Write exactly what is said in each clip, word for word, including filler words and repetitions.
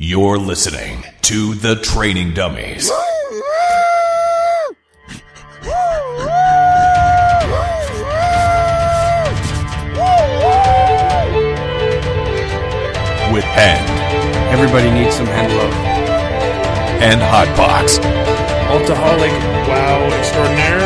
You're listening to The Training Dummies. With Hand. Everybody needs some hand love. And Hotbox. Alcoholic wow extraordinaire.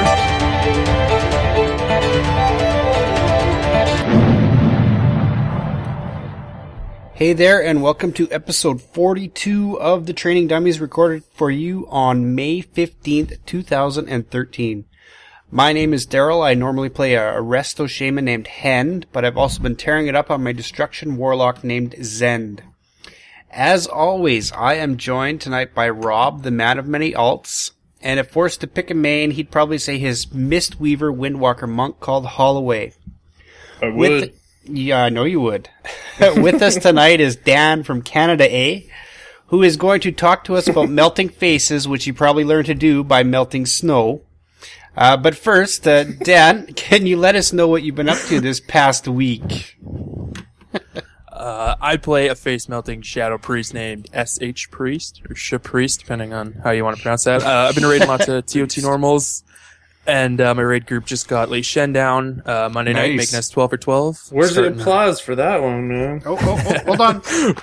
Hey there, and welcome to episode forty-two of The Training Dummies, recorded for you on May fifteenth, two thousand thirteen. My name is Daryl. I normally play a, a Resto Shaman named Hend, but I've also been tearing it up on my Destruction Warlock named Zend. As always, I am joined tonight by Rob, the man of many alts, and if forced to pick a main, he'd probably say his Mistweaver Windwalker monk called Holloway. I would. With, yeah, I know you would. With us tonight is Dan from Canada A, who is going to talk to us about melting faces, which you probably learned to do by melting snow. Uh, but first, uh, Dan, can you let us know what you've been up to this past week? Uh, I play a face-melting Shadow Priest named S H Priest, or Sh Priest, depending on how you want to pronounce that. Uh, I've been raiding lots of T O T normals, and uh, my raid group just got Lee Shen down uh, Monday night, Nice. making us twelve for twelve. Where's the Starting- applause for that one, man? Oh, oh, oh, hold on.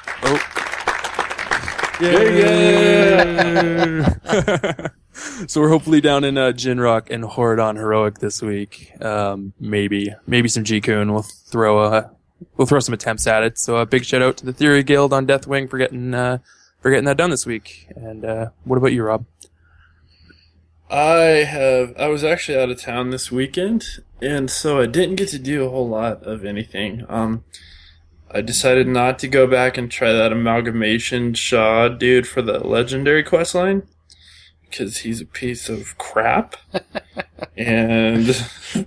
Oh. Yeah. So we're hopefully down in uh, Jinrock and Horadon Heroic this week. Um, maybe, maybe some G-Kun. We'll throw a, we'll throw some attempts at it. So a big shout out to the Theory Guild on Deathwing for getting, uh, for getting that done this week. And uh, what about you, Rob? I have. I was actually out of town this weekend, and so I didn't get to do a whole lot of anything. Um, I decided not to go back and try that amalgamation Shaw dude for the legendary questline, because he's a piece of crap. And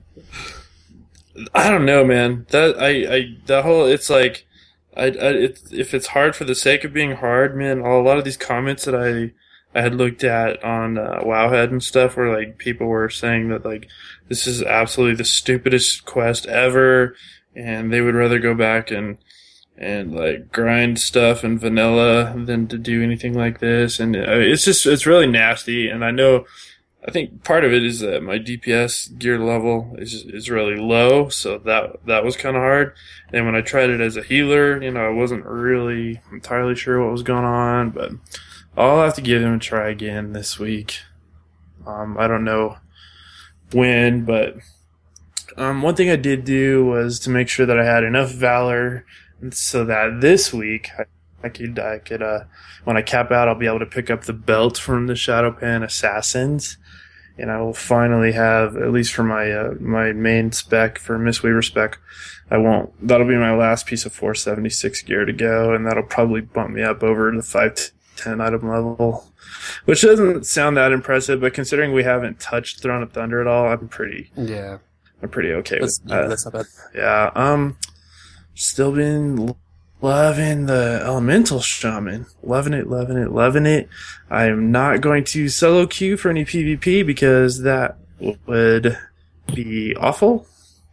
I don't know, man. That I, I the whole it's like I, I it, if it's hard for the sake of being hard, man. A lot of these comments that I I had looked at on uh, Wowhead and stuff, where like people were saying that like this is absolutely the stupidest quest ever, and they would rather go back and and like grind stuff in vanilla than to do anything like this. And uh, it's just it's really nasty. And I know I think part of it is that my D P S gear level is is really low, so that that was kind of hard. And when I tried it as a healer, you know, I wasn't really entirely sure what was going on, but I'll have to give him a try again this week. Um, I don't know when, but um, one thing I did do was to make sure that I had enough valor so that this week I, I could, I could, uh, when I cap out, I'll be able to pick up the belt from the Shadowpan Assassins, and I will finally have, at least for my uh, my main spec for Mistweaver spec, I won't. That'll be my last piece of four seventy-six gear to go, and that'll probably bump me up over the five ten item level, which doesn't sound that impressive, but considering we haven't touched Throne of Thunder at all, I'm pretty, Yeah. I'm pretty okay That's, with yeah, that. that's not bad. Yeah, um, still been loving the Elemental Shaman. Loving it, loving it, loving it. I am not going to solo queue for any PvP because that would be awful.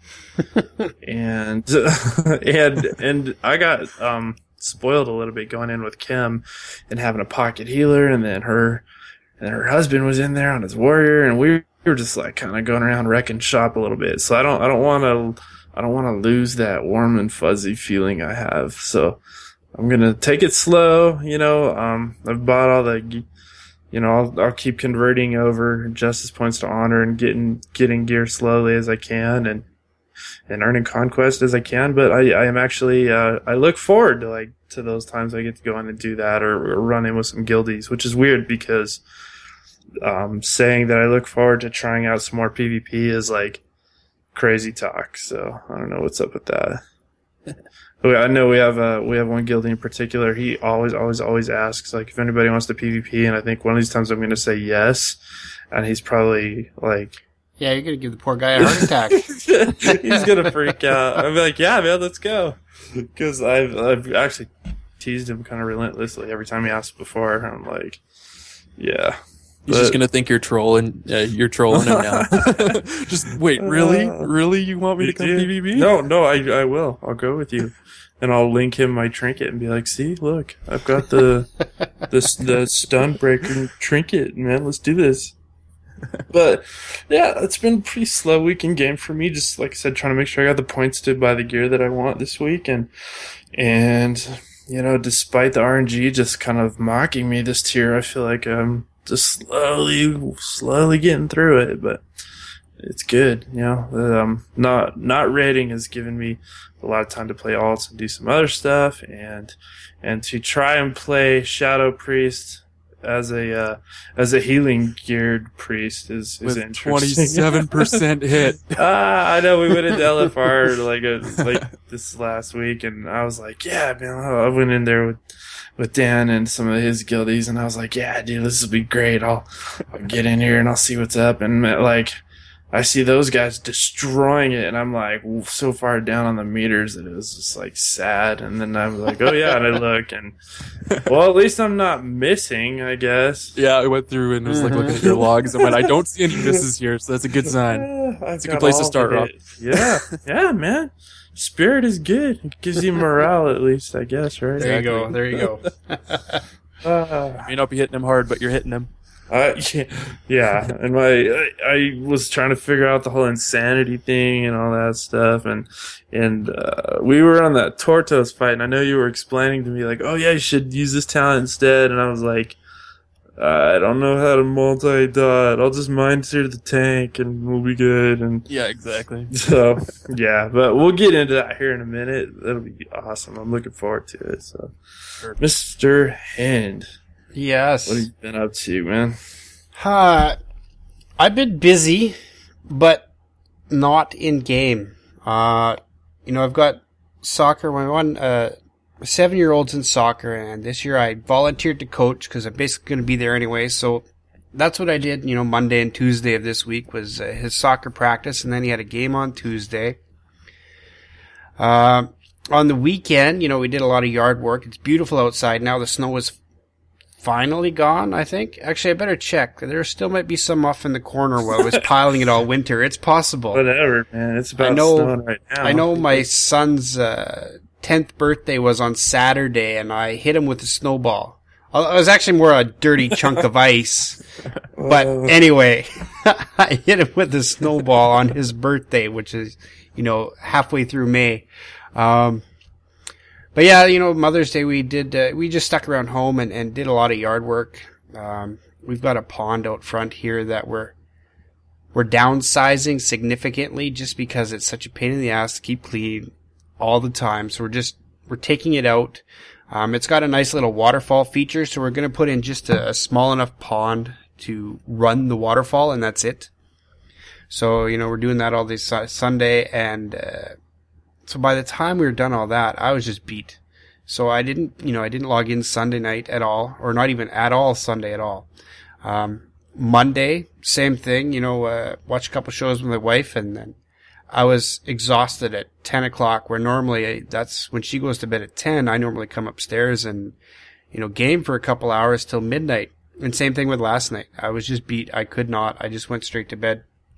and, and, and I got, um, spoiled a little bit going in with Kim and having a pocket healer, and then her and her husband was in there on his warrior, and we were just like kind of going around wrecking shop a little bit. So I don't I don't want to I don't want to lose that warm and fuzzy feeling I have. So I'm gonna take it slow. You know, um, I've bought all the, you know, I'll, I'll keep converting over justice points to honor and getting getting gear slowly as I can, and. and earning conquest as I can, but I, I am actually, uh, I look forward to like, to those times I get to go in and do that, or, or run in with some guildies, which is weird because, um, saying that I look forward to trying out some more PvP is like crazy talk, so I don't know what's up with that. I know we have, uh, we have one guildie in particular, he always, always, always asks, like, if anybody wants to PvP, and I think one of these times I'm gonna say yes, and he's probably like, Yeah, you're going to give the poor guy a heart attack. he's gonna freak out. I'll be like, yeah, man, let's go. Because I've, I've actually teased him kind of relentlessly every time he asks before. I'm like, yeah, He's But- just gonna think you're trolling. Uh, you're trolling him now. Just wait, really, Uh, really? You want me to You come do? P V B? No, no, I I will. I'll go with you, and I'll link him my trinket and be like, "See, look, I've got the the the stun breaker trinket, man. Let's do this." But yeah, it's been a pretty slow weekend game for me. Just like I said, trying to make sure I got the points to buy the gear that I want this week, and and you know, despite the R N G just kind of mocking me this tier, I feel like I'm just slowly, slowly getting through it. But it's good, you know. Um, not not raiding has given me a lot of time to play alts and do some other stuff, and and to try and play Shadow Priest as a uh, as a healing geared priest is is With interesting. twenty-seven percent hit. Ah, I know we went into L F R like a, like this last week, and I was like, yeah, man. I went in there with with Dan and some of his guildies, and I was like, yeah, dude, this will be great. I'll, I'll get in here and I'll see what's up, and like. I see those guys destroying it, and I'm like so far down on the meters that it was just like sad. And then I'm like, oh yeah, and I look, and well, at least I'm not missing, I guess. Yeah, I went through and was like looking at your logs and went, I don't see any misses here, so that's a good sign. Yeah, It's a good place to start, Rob. Yeah, yeah, man. Spirit is good. It gives you morale, at least, I guess, right? There you go. There you go. Uh, You may not be hitting him hard, but you're hitting him. Uh, yeah, yeah, and my I, I was trying to figure out the whole insanity thing and all that stuff, and and uh, we were on that Tortos fight, and I know you were explaining to me like, oh yeah, you should use this talent instead, and I was like, I don't know how to multi-dot. I'll just mind sear the tank, and we'll be good. And Yeah, exactly. so yeah, but we'll get into that here in a minute. That'll be awesome. I'm looking forward to it. So, Sure. Mister Hand, Yes. what have you been up to, man? Uh, I've been busy, but not in game. Uh, you know, I've got soccer. My one, uh, seven year old's in soccer, and this year I volunteered to coach because I'm basically going to be there anyway. So that's what I did. You know, Monday and Tuesday of this week was uh, his soccer practice, and then he had a game on Tuesday. Uh, on the weekend, you know, we did a lot of yard work. It's beautiful outside now. The snow is finally gone, I think. Actually, I better check. There still might be some off in the corner where I was piling it all winter. It's possible. Whatever, man. It's about I know- snowing right now. I know my son's uh, tenth birthday was on Saturday, and I hit him with a snowball. Uh, It was actually more a dirty chunk of ice. But Uh, anyway, I hit him with a snowball on his birthday, which is, you know, halfway through May. Um, but yeah, you know, Mother's Day, we did, uh, we just stuck around home and, and did a lot of yard work. Um, we've got a pond out front here that we're, we're downsizing significantly just because it's such a pain in the ass to keep clean all the time. So we're just, we're taking it out. Um, it's got a nice little waterfall feature, so we're going to put in just a, a small enough pond to run the waterfall, and that's it. So, you know, we're doing that all this uh, Sunday, and uh, so by the time we were done all that, I was just beat. So I didn't, you know, I didn't log in Sunday night at all, or not even at all Sunday at all. Um, Monday, same thing, you know, uh, watch a couple shows with my wife, and then I was exhausted at ten o'clock, where normally I, that's when she goes to bed at ten. I normally come upstairs and, you know, game for a couple hours till midnight. And same thing with last night. I was just beat. I could not. I just went straight to bed.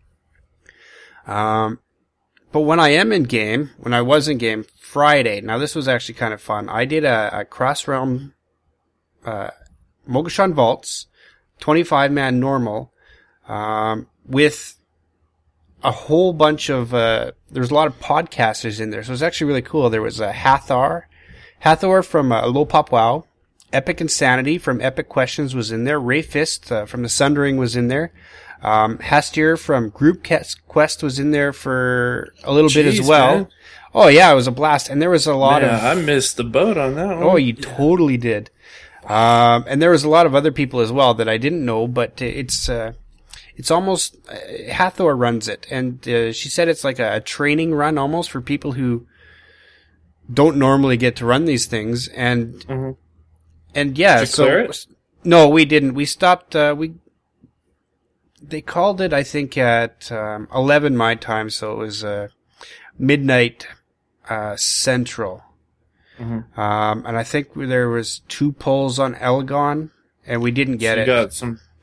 Um, but when I am in game, when I was in game Friday, now this was actually kind of fun. I did a, a cross realm, uh, Mogashan Vaults, twenty-five man normal, um, with a whole bunch of, uh, there was a lot of podcasters in there. So it was actually really cool. There was a Hathor, Hathor from uh, Low Pop Wow, Epic Insanity from Epic Questions was in there. Ray Fist uh, from the Sundering was in there. Um, Hastier from Group Quest was in there for a little bit Jeez, as well. man. Oh yeah, it was a blast. And there was a lot Yeah, of... I missed the boat on that one. Oh, you totally did. Um, and there was a lot of other people as well that I didn't know, but it's, uh, it's almost, uh, Hathor runs it. And, uh, she said it's like a, a training run almost for people who don't normally get to run these things. And, Mm-hmm. and yeah, Did you so, clear it? no, we didn't. We stopped, uh, we, they called it, I think, at, um, eleven my time, so it was, uh, midnight, uh, central. Mm-hmm. Um, and I think there was two pulls on Elgon, and we didn't get So you it. got some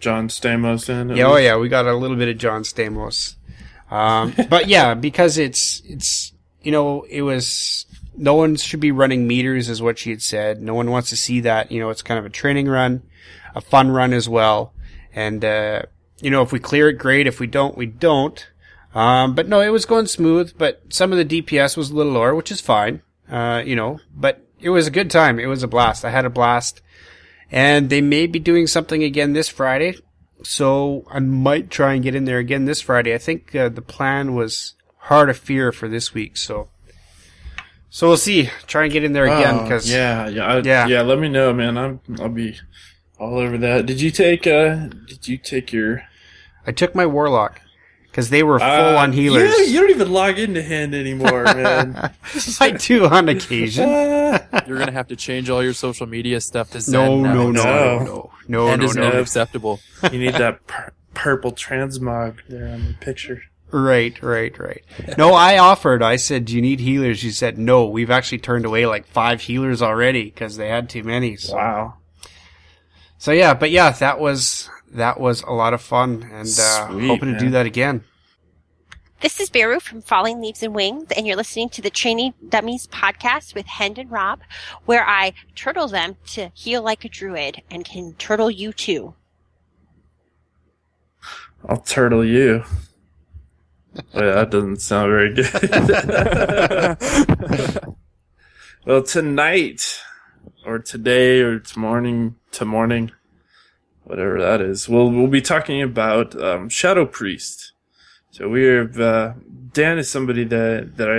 John Stamos in. at Yeah, oh least. yeah, we got a little bit of John Stamos. Um, but yeah, because it's, it's, you know, it was, no one should be running meters is what she had said. No one wants to see that. You know, it's kind of a training run, a fun run as well. And, uh, you know, if we clear it, great. If we don't, we don't. Um, but no, it was going smooth, but some of the D P S was a little lower, which is fine. Uh, you know, but it was a good time. It was a blast. I had a blast. And they may be doing something again this Friday. So I might try and get in there again this Friday. I think uh, the plan was Heart of Fear for this week. So, so we'll see. Try and get in there again. Oh, Cause yeah, yeah, I, Yeah. yeah, Let me know, man. I'm, I'll be all over that. Did you take? Uh, did you take your? I took my Warlock because they were full Uh, on healers. You, you don't even log into Hand anymore, man. I do on occasion. You're gonna have to change all your social media stuff to Zen No, now. no, no, No. no, no, no, And no, is no. not acceptable. You need that pur- purple transmog there on the picture. Right, right, right. No, I offered. I said, "Do you need healers?" She said, "No." We've actually turned away like five healers already because they had too many. So. Wow. So yeah, but yeah, that was that was a lot of fun, and uh, Sweet, hoping to man. do that again. This is Beru from Falling Leaves and Wings, and you're listening to the Training Dummies podcast with Hend and Rob, where I turtle them to heal like a druid and can turtle you too. I'll turtle you. Wait, that doesn't sound very good. Well, tonight, or today, or it's morning to morning, whatever that is, we'll we'll be talking about um, Shadow Priest. So we have uh, Dan is somebody that that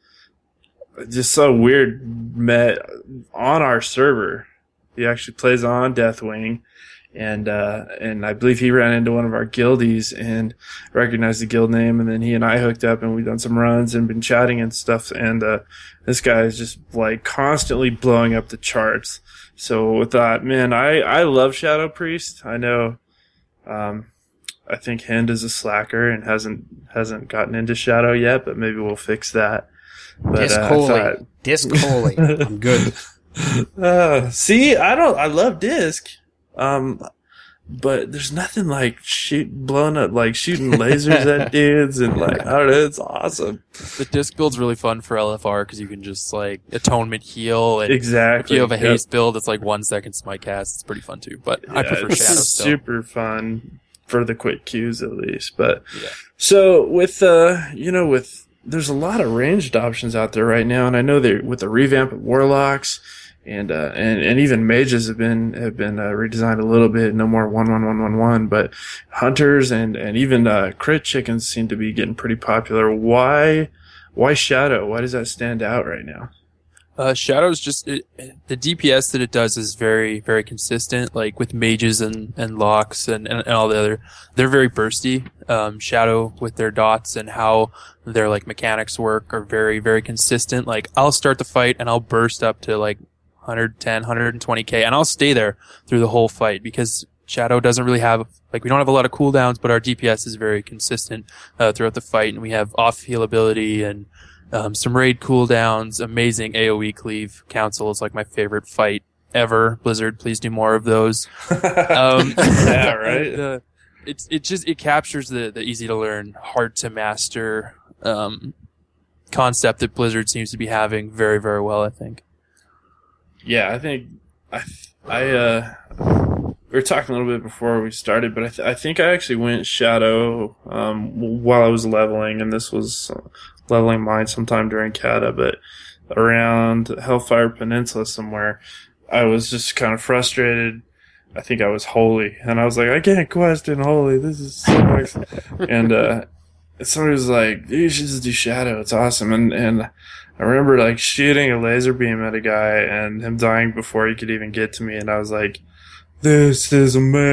I just so weird met on our server. He actually plays on Deathwing. And, uh, and I believe he ran into one of our guildies and recognized the guild name. And then he and I hooked up and we've done some runs and been chatting and stuff. And, uh, this guy is just like constantly blowing up the charts. So with that, man, I, I love Shadow Priest. I know, um, I think Hend is a slacker and hasn't, hasn't gotten into Shadow yet, but maybe we'll fix that. But, Disc uh, I Holy, thought- Disc Holy. I'm good. Uh, see, I don't, I love Disc. Um, but there's nothing like shoot, blowing up, like shooting lasers at dudes and like, I don't know, it's awesome. The disc build's really fun for L F R because you can just like atonement heal, and Exactly. if you have a Yep. haste build, it's like one second smite cast. It's pretty fun too. But I Yeah, prefer it's Shadow still. super fun for the quick queues at least. But Yeah. so with, uh, you know, with, there's a lot of ranged options out there right now. And I know that with the revamp of Warlocks, And, uh, and, and even mages have been, have been, uh, redesigned a little bit. No more one, one, one, one, one, but hunters and, and even, uh, crit chickens seem to be getting pretty popular. Why, why Shadow? Why does that stand out right now? Uh, Shadow's just, it, the D P S that it does is very, very consistent, like with mages and, and locks and, and, and all the other, they're very bursty. Um, Shadow with their dots and how their like mechanics work are very, very consistent. Like I'll start the fight and I'll burst up to like one ten, one twenty K, and I'll stay there through the whole fight because Shadow doesn't really have, like, we don't have a lot of cooldowns, but our D P S is very consistent uh, throughout the fight, and we have off heal ability and um, some raid cooldowns, amazing AoE cleave. Council is like my favorite fight ever. Blizzard, please do more of those. Um, Yeah, right? and, uh, it's it just it captures the the easy to learn, hard to master um, concept that Blizzard seems to be having very, very well, I think. Yeah, I think I I uh we were talking a little bit before we started, but I th- I think I actually went Shadow um while I was leveling, and this was uh, leveling mine sometime during Kata, but around Hellfire Peninsula somewhere, I was just kind of frustrated. I think I was Holy, and I was like, I can't quest in Holy. This is sucks. and uh somebody was like, dude, you should just do Shadow. It's awesome. And and I remember like shooting a laser beam at a guy and him dying before he could even get to me. And I was like, this is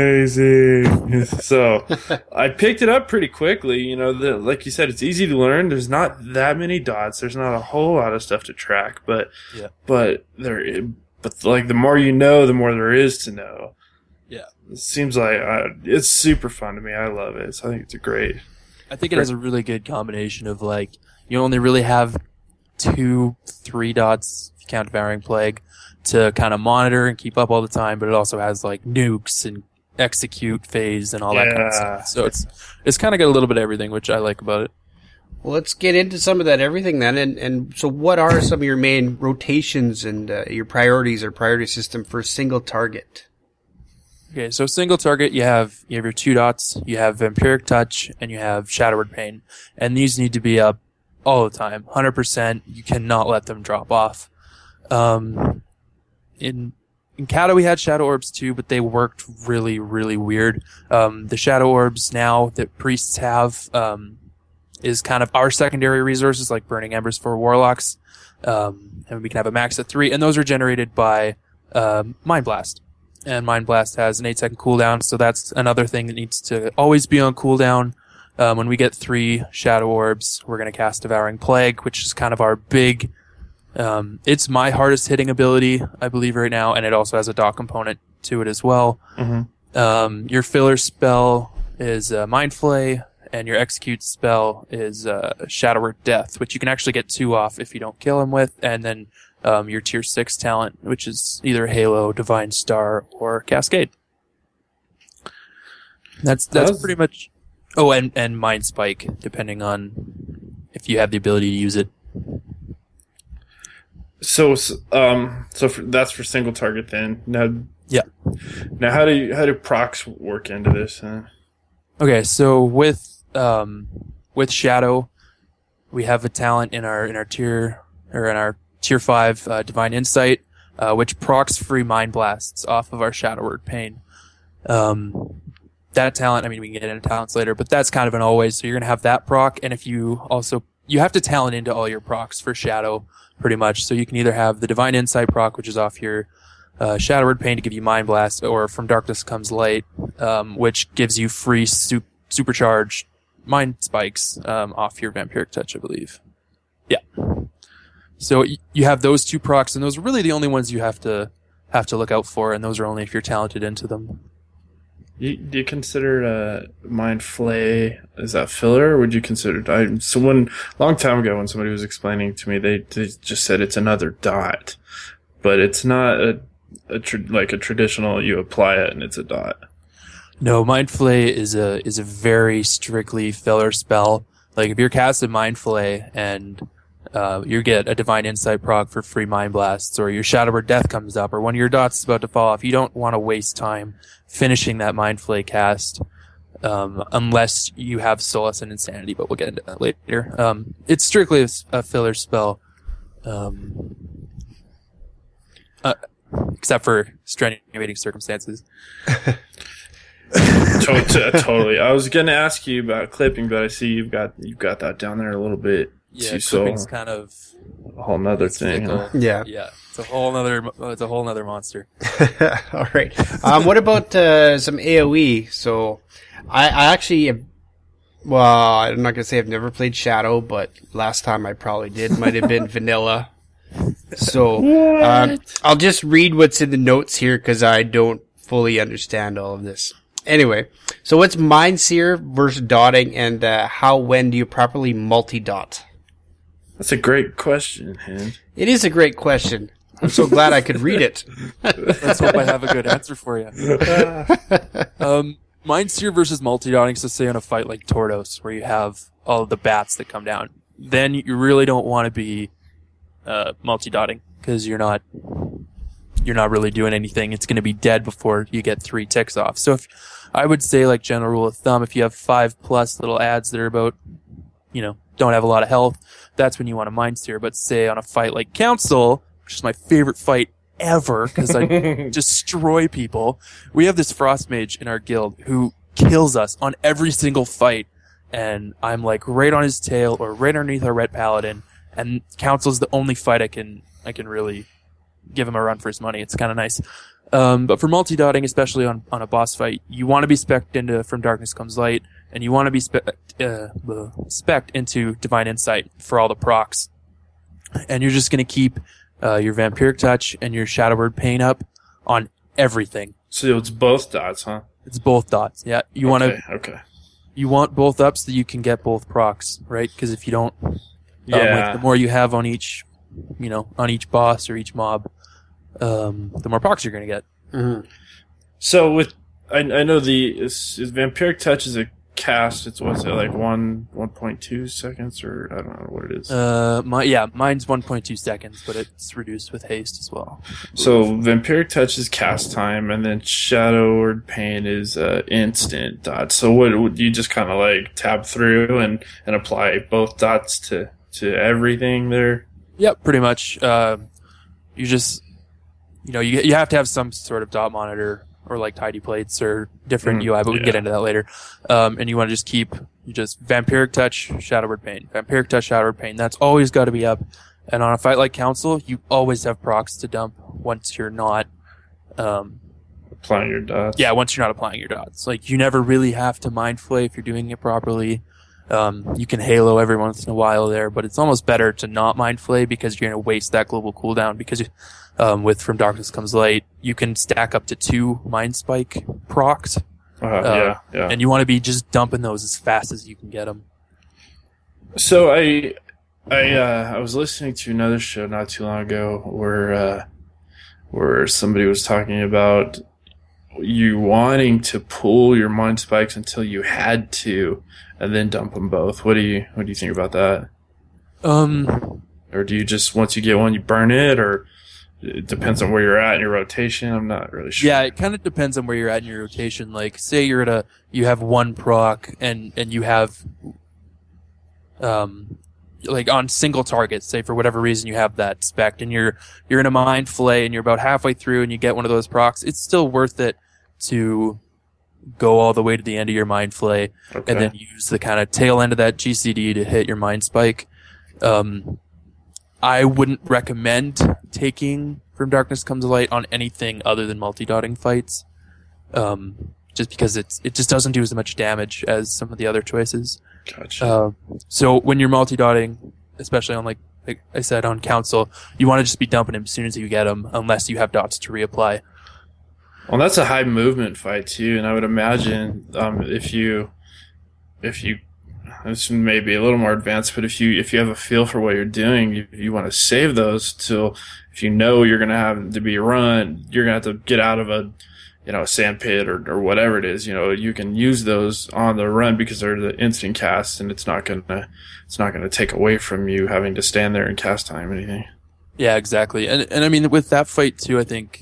amazing. So I picked it up pretty quickly. You know, the, like you said, it's easy to learn. There's not that many dots. There's not a whole lot of stuff to track, but, Yeah. but there, but like the more you know, the more there is to know. Yeah. It seems like uh, it's super fun to me. I love it. So I think it's a great. I think it has a really good combination of like, you only really have two, three dots, if you count Devouring Plague, to kind of monitor and keep up all the time, but it also has like nukes and execute phase and all that kind of Yeah. stuff. So it's it's kind of got a little bit of everything, which I like about it. Well, let's get into some of that everything then. And, and so what are some of your main rotations and uh, your priorities or priority system for single target? Okay, so single target, you have you have your two dots, you have Vampiric Touch, and you have Shadow Word Pain. And these need to be up all the time, one hundred percent. You cannot let them drop off. Um, in in Kata we had Shadow Orbs too, but they worked really, really weird. Um, the Shadow Orbs now that priests have um, is kind of our secondary resources, like Burning Embers for Warlocks. Um, and we can have a max of three, and those are generated by uh, Mind Blast. And Mind Blast has an eight second cooldown, so that's another thing that needs to always be on cooldown. Um, when we get three Shadow Orbs, we're going to cast Devouring Plague, which is kind of our big... Um, it's my hardest hitting ability, I believe, right now, and it also has a dot component to it as well. Mm-hmm. Um, your filler spell is uh, Mind Flay, and your execute spell is uh, Shadow Word Death, which you can actually get two off if you don't kill him with, and then um, your tier six talent, which is either Halo, Divine Star, or Cascade. That's that's How's- pretty much... Oh, and, and Mind Spike, depending on if you have the ability to use it. So, um, so for, that's for single target then. Now, Yeah. now how do you, how do procs work into this? Huh? Okay, so with um, with Shadow, we have a talent in our in our tier or in our tier five uh, Divine Insight, uh, which procs free Mind Blasts off of our Shadow Word Pain. Um, that talent, I mean, we can get into talents later, but that's kind of an always. So you're gonna have that proc, and if you also you have to talent into all your procs for Shadow, pretty much. So you can either have the Divine Insight proc, which is off your uh, Shadow Word Pain to give you Mind Blast, or From Darkness Comes Light, um, which gives you free su- supercharged Mind Spikes um, off your Vampiric Touch, I believe. Yeah. So y- you have those two procs, and those are really the only ones you have to have to look out for, and those are only if you're talented into them. You, do you consider uh, Mind Flay, is that filler, or would you consider... I, someone, a long time ago when somebody was explaining to me, they, they just said it's another dot. But it's not a, a tra- like a traditional, you apply it and it's a dot. No, Mind Flay is a is a very strictly filler spell. Like if you're casting Mind Flay and uh, you get a Divine Insight proc for free Mind Blasts, or your Shadow Word Death comes up, or one of your dots is about to fall off, you don't want to waste time finishing that Mind Flay cast um, unless you have Solace and Insanity, but we'll get into that later. Um, it's strictly a, a filler spell, um, uh, except for extenuating circumstances. To- to- totally. I was going to ask you about clipping, but I see you've got you've got that down there a little bit. Yeah, so clipping's kind of a whole nother thing. fickle. Huh? Yeah. Yeah, it's a whole nother. It's a whole nother monster. All right. Um, what about uh, some A O E? So, I, I actually, have, well, I'm not gonna say I've never played Shadow, but last time I probably did. Might have been vanilla. So, um, I'll just read what's in the notes here because I don't fully understand all of this. Anyway, so what's Mind Seer versus dotting, and uh, how when do you properly multi-dot? That's a great question, Hand. It is a great question. I'm so glad I could read it. Let's hope I have a good answer for you. um, Mind Seer versus multi-dotting, so say on a fight like Tordos, where you have all of the bats that come down. Then you really don't want to be uh, multi-dotting, because you're not you're not really doing anything. It's going to be dead before you get three ticks off. So if I would say, like general rule of thumb, if you have five plus little ads that are about, you know, don't have a lot of health, that's when you want to Mind Seer. But say on a fight like Council, which is my favorite fight ever because I destroy people, we have this Frost Mage in our guild who kills us on every single fight, and I'm like right on his tail or right underneath our Red Paladin, and Council's the only fight I can I can really give him a run for his money. It's kind of nice. Um, but for multi-dotting, especially on, on a boss fight, you want to be spec'd into From Darkness Comes Light, and you want to be spe- uh, spec'd into Divine Insight for all the procs. And you're just going to keep uh, your Vampiric Touch and your Shadow Word Pain up on everything. So it's both dots, huh? It's both dots. Yeah, you want okay, to okay. you want both up so that you can get both procs, right? Because if you don't, um, Yeah. like, the more you have on each, you know, on each boss or each mob, um, the more procs you're going to get. Mm-hmm. So with I I know the is, is Vampiric Touch is a cast. It's what's it like one one point two seconds or I don't know what it is. Uh, my yeah, mine's one point two seconds, but it's reduced with haste as well. So Vampiric Touch is cast time, and then Shadowward Pain is uh, instant dots. So what would you just kind of like tab through and, and apply both dots to, to everything there? Yep, pretty much. Uh, you just you know you you have to have some sort of dot monitor or like tidy plates or different Mm, U I, but we can yeah. get into that later. Um, and you want to just keep you just Vampiric Touch, Shadowward Pain, Vampiric Touch, Shadowward Pain. That's always got to be up. And on a fight like Council, you always have procs to dump once you're not, um, Applying your dots. yeah, once you're not applying your dots. Like you never really have to Mind Flay if you're doing it properly. Um, you can Halo every once in a while there, but it's almost better to not Mind Flay because you're going to waste that global cooldown because, um, with From Darkness Comes Light, you can stack up to two Mind Spike procs. Uh, Uh, yeah, yeah. And you want to be just dumping those as fast as you can get them. So I, I, uh, I was listening to another show not too long ago where, uh, where somebody was talking about you wanting to pull your Mind Spikes until you had to, and then dump them both. What do you, what do you think about that? Um, Or do you just once you get one, you burn it, or it depends on where you're at in your rotation? I'm not really sure. yeah, it kind of depends on where you're at in your rotation. Like, say you're at a, you have one proc and, and you have, um, like on single targets, say for whatever reason you have that spec and you're, you're in a Mind Flay and you're about halfway through and you get one of those procs, it's still worth it to go all the way to the end of your Mind Flay Okay. and then use the kind of tail end of that G C D to hit your Mind Spike. Um, I wouldn't recommend taking From Darkness Comes Light on anything other than multi-dotting fights. Um, just because it's, it just doesn't do as much damage as some of the other choices. Gotcha. Uh, so when you're multi-dotting, especially on like, like I said, on Council, you want to just be dumping him as soon as you get him, unless you have dots to reapply. Well, that's a high movement fight too, and I would imagine um, if you, if you, this may be a little more advanced, but if you if you have a feel for what you're doing, you, you want to save those till if you know you're gonna have to be run, you're gonna have to get out of a, you know, a sand pit or or whatever it is. You know, you can use those on the run because they're the instant cast, and it's not gonna it's not gonna take away from you having to stand there and cast time or anything. Yeah, exactly. And and I mean with that fight too, I think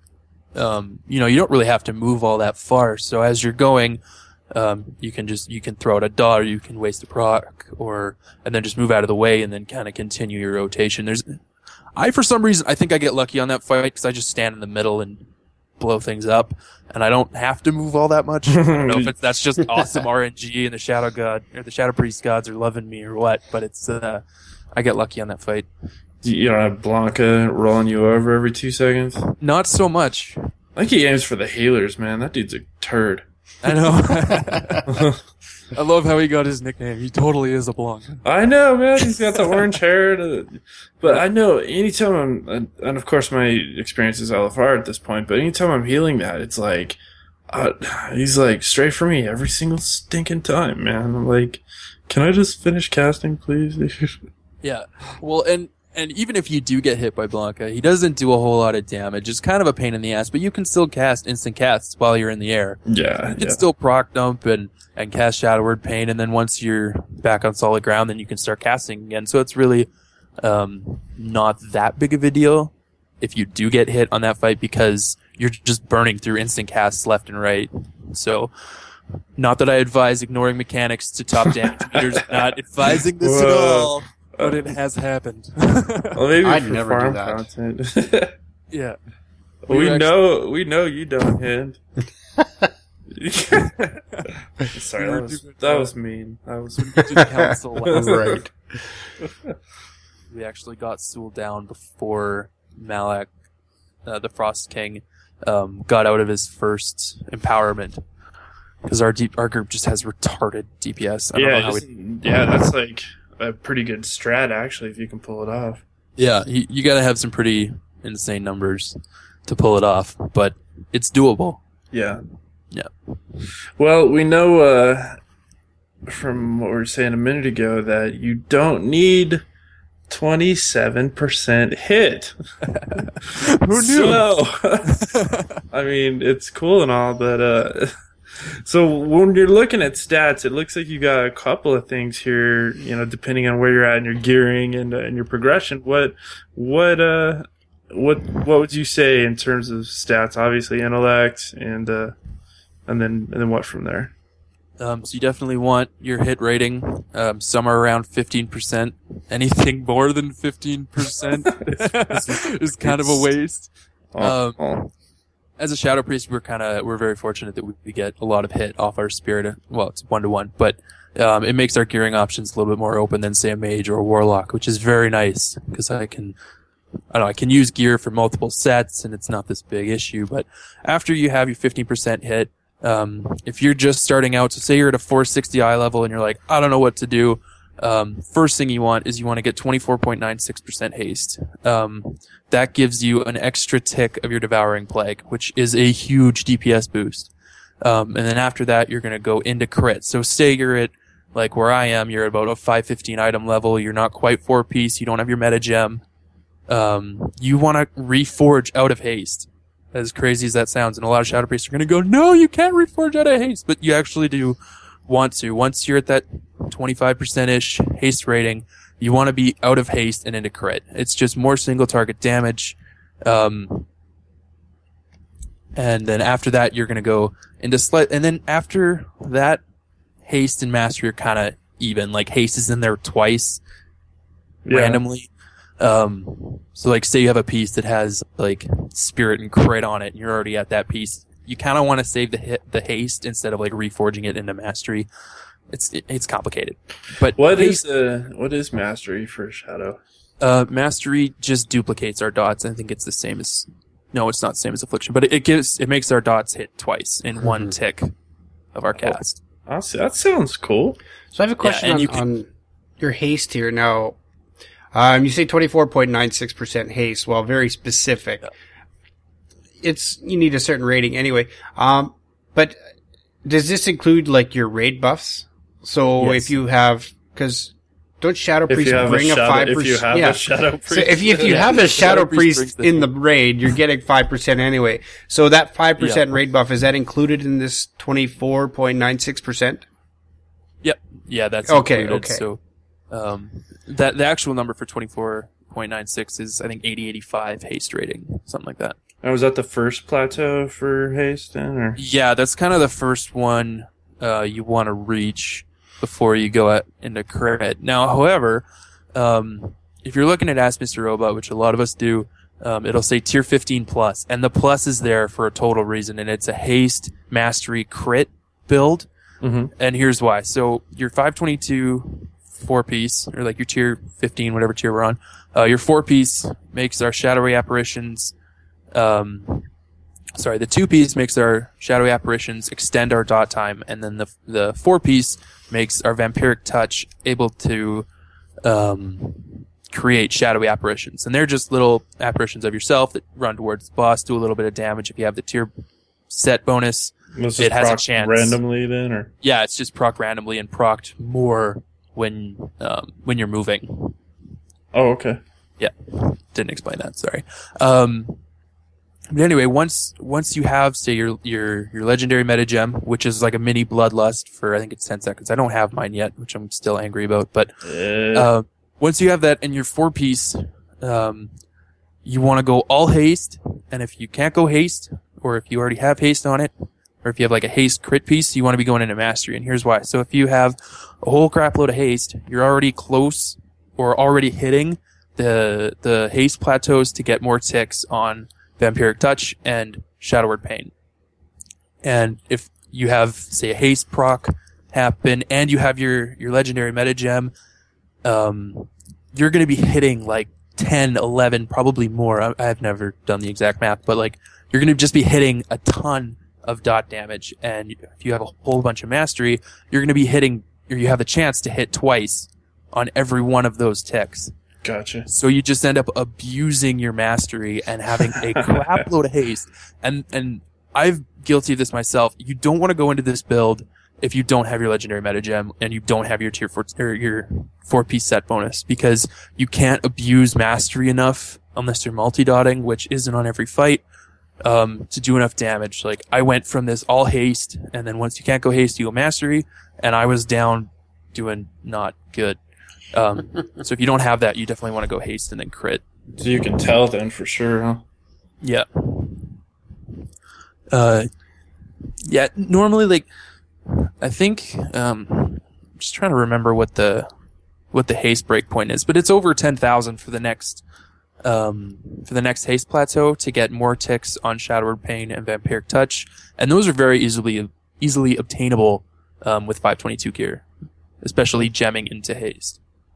um you know, you don't really have to move all that far. So as you're going, um you can just you can throw out a dot or you can waste a proc or and then just move out of the way and then kind of continue your rotation. There's I for some reason I think I get lucky on that fight cuz I just stand in the middle and blow things up and I don't have to move all that much. I don't know if it's, that's just awesome R N G and the Shadow God or the Shadow Priest gods are loving me or what, but it's uh I get lucky on that fight. You don't have Blanca rolling you over every two seconds. Not so much. I think he aims for the healers, man. That dude's a turd. I know. I love how he got his nickname. He totally is a Blanca. I know, man. He's got the orange hair. To, but I know anytime I'm, and, and of course my experience is L F R at this point, but anytime I'm healing that, it's like, uh, he's like straight for me every single stinking time, man. I'm like, can I just finish casting, please? Yeah. Well, and and even if you do get hit by Blanca, he doesn't do a whole lot of damage. It's kind of a pain in the ass, but you can still cast instant casts while you're in the air. Yeah, You can yeah. still proc dump and, and cast Shadowward Pain, and then once you're back on solid ground, then you can start casting again. So it's really um, not that big of a deal if you do get hit on that fight because you're just burning through instant casts left and right. So not that I advise ignoring mechanics to top damage meters. Not advising this at Whoa. all, but it has happened. Well, maybe I'd for never do farm that. content. Yeah. we We're actually- know, we know you don't hit. Sorry, that was, that was mean. That was. to the council last Right. we actually got Soul down before Malak, uh, the Frost King, um, got out of his first empowerment. Because our deep, our group just has retarded D P S. I don't Yeah, know how just- we, yeah, that's like a pretty good strat actually if you can pull it off. yeah, you, you gotta have some pretty insane numbers to pull it off, but it's doable. Yeah. Yeah. Well, we know uh, from what we were saying a minute ago that you don't need twenty-seven percent hit. Who knew? So, I mean, it's cool and all, but uh, so when you're looking at stats, it looks like you got a couple of things here. You know, depending on where you're at in your gearing and uh, and your progression. What what uh what what would you say in terms of stats? Obviously, intellect and uh, and then and then what from there? Um, so you definitely want your hit rating um, somewhere around fifteen percent. Anything more than fifteen percent is kind of a waste. Um, Oh, as a Shadow Priest, we're kind of we're very fortunate that we, we get a lot of hit off our Spirit. Well, it's one to one, but um, it makes our gearing options a little bit more open than say a Mage or a Warlock, which is very nice because I can. I don't know, I can use gear for multiple sets and it's not this big issue, but after you have your fifteen percent hit, um, if you're just starting out, so say you're at a four sixty eye level and you're like, I don't know what to do, um, first thing you want is you want to get twenty-four point nine six percent haste. Um, that gives you an extra tick of your Devouring Plague, which is a huge D P S boost. Um, and then after that, you're going to go into crit. So say you're at, like where I am, you're at about a five fifteen item level, you're not quite four piece, you don't have your meta gem. Um, you want to reforge out of haste, as crazy as that sounds. And a lot of Shadow Priests are going to go, no, you can't reforge out of haste, but you actually do want to. Once you're at that twenty-five percent-ish haste rating, you want to be out of haste and into crit. It's just more single target damage. Um, and then after that, you're going to go into slight, and then after that, haste and mastery are kind of even. Like haste is in there twice yeah. randomly. Um, so like say you have a piece that has like spirit and crit on it and you're already at that piece. You kind of want to save the hit, the haste instead of like reforging it into mastery. It's, it, it's complicated. But What haste, is uh, what is mastery for Shadow? uh, mastery just duplicates our dots. I think it's the same as, no, it's not the same as affliction, but it, it gives, it makes our dots hit twice in mm-hmm. one tick of our cast. Oh, that sounds cool. So I have a question Yeah, on, you can, on your haste here now. Um, you say twenty-four point nine six percent haste. Well, very specific. Yeah. It's, you need a certain rating anyway. Um, but does this include like your raid buffs? So yes. if you have, cause don't Shadow Priests bring a five percent? If you have yeah. a Shadow Priest. So if you, if you yeah. have a Shadow, Shadow Priest, Priest the in the raid, you're getting five percent anyway. So that five percent yeah. raid buff, is that included in this twenty-four point nine six percent? Yep. Yeah, that's okay, included. Okay. So, um, that, the actual number for twenty-four point nine six is, I think, eighty eighty-five haste rating, something like that. And was that the first plateau for haste then, or? Yeah, that's kind of the first one, uh, you want to reach before you go out into crit. Now, however, um, if you're looking at Ask Mister Robot, which a lot of us do, um, it'll say tier fifteen plus, and the plus is there for a total reason, and it's a haste mastery crit build. Mm-hmm. And here's why. So your five twenty-two four piece, or like your tier fifteen, whatever tier we're on, uh, your four piece makes our shadowy apparitions, um, sorry, the two piece makes our shadowy apparitions extend our dot time, and then the, the four piece makes our vampiric touch able to, um, create shadowy apparitions. And they're just little apparitions of yourself that run towards the boss, do a little bit of damage. If you have the tier set bonus, Was it has a chance. Randomly then, or? Yeah, it's just proc randomly and procced more when um, when you're moving. Oh, okay. Yeah, didn't explain that. Sorry. Um, but anyway, once once you have say your your your legendary meta gem, which is like a mini bloodlust for I think it's ten seconds. I don't have mine yet, which I'm still angry about. But Uh, uh, once you have that in your four piece, um, you want to go all haste. And if you can't go haste, or if you already have haste on it, or if you have like a haste crit piece, you want to be going into mastery. And here's why. So if you have a whole crap load of haste, you're already close or already hitting the the haste plateaus to get more ticks on vampiric touch and shadow word pain. And if you have, say, a haste proc happen and you have your, your legendary meta gem, um, you're going to be hitting like ten, eleven, probably more. I, I've never done the exact math, but like you're going to just be hitting a ton of dot damage. And if you have a whole bunch of mastery, you're going to be hitting, or you have the chance to hit twice on every one of those ticks. Gotcha. So you just end up abusing your mastery and having a crap load of haste. And, and I've guilty of this myself. You don't want to go into this build if you don't have your legendary meta gem and you don't have your tier four or your four piece set bonus, because you can't abuse mastery enough unless you're multi-dotting, which isn't on every fight, um, to do enough damage. Like, I went from this all haste, and then once you can't go haste, you go mastery, and I was down doing not good. Um, so if you don't have that, you definitely want to go haste and then crit. So you can tell then for sure, huh? Yeah. Uh, yeah, normally, like, I think, um, I'm just trying to remember what the, what the haste breakpoint is, but it's over ten thousand for the next, um, for the next haste plateau to get more ticks on Shadowward Pain and Vampiric Touch, and those are very easily, easily obtainable, um, with five twenty-two gear, especially gemming into haste.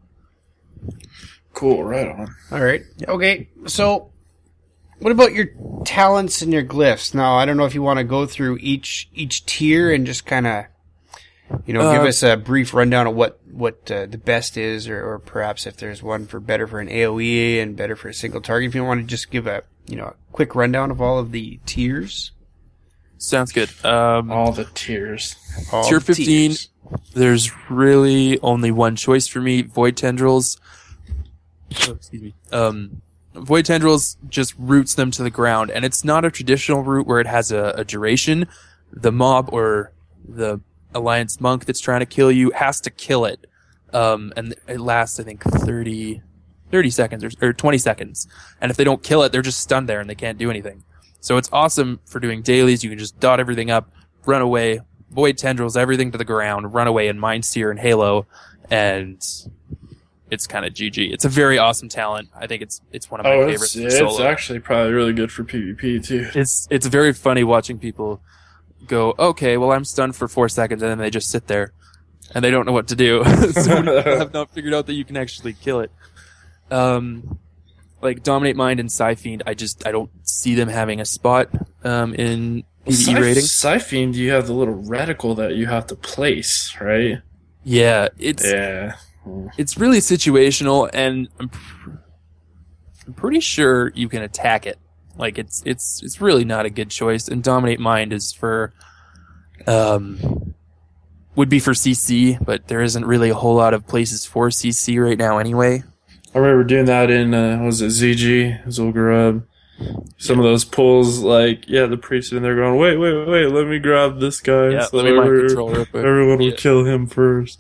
Cool, right on. All right. Okay. So, what about your talents and your glyphs? Now, I don't know if you want to go through each each tier and just kind of, you know, give Uh, us a brief rundown of what what uh, the best is, or, or perhaps if there's one for better for an AoE and better for a single target. If you want to just give a you know a quick rundown of all of the tiers. Sounds good. Um, All the tiers. All Tier the fifteen, tiers. there's really only one choice for me, Void Tendrils. Oh, excuse me. Um, Void Tendrils just roots them to the ground, and it's not a traditional route where it has a, a duration. The mob or the Alliance monk that's trying to kill you has to kill it. Um, and it lasts, I think, thirty, thirty seconds or, or twenty seconds. And if they don't kill it, they're just stunned there and they can't do anything. So it's awesome for doing dailies. You can just dot everything up, run away, Void Tendrils, everything to the ground, run away in Mind Seer and Halo, and it's kind of G G. It's a very awesome talent. I think it's it's one of my Oh, favorites. it's, for it's solo. actually probably really good for PvP too. It's it's very funny watching people go, okay, well, I'm stunned for four seconds, and then they just sit there, and they don't know what to do. So many people have not figured out that you can actually kill it. Um, like Dominate Mind and Psyfiend, I just I don't see them having a spot um, in PvE rating. Psyfiend, you have the little reticle that you have to place, right? Yeah, it's Yeah. it's really situational, and I'm, pr- I'm pretty sure you can attack it. Like it's it's it's really not a good choice. And Dominate Mind is for um would be for C C, but there isn't really a whole lot of places for C C right now anyway. I remember doing that in, uh, was it Z G, Zul'Gurub? Some of those pulls, like, yeah, the priest in there going, wait, wait, wait, let me grab this guy. Yeah, so let me mind every- control real quick. everyone will Yeah. kill him first.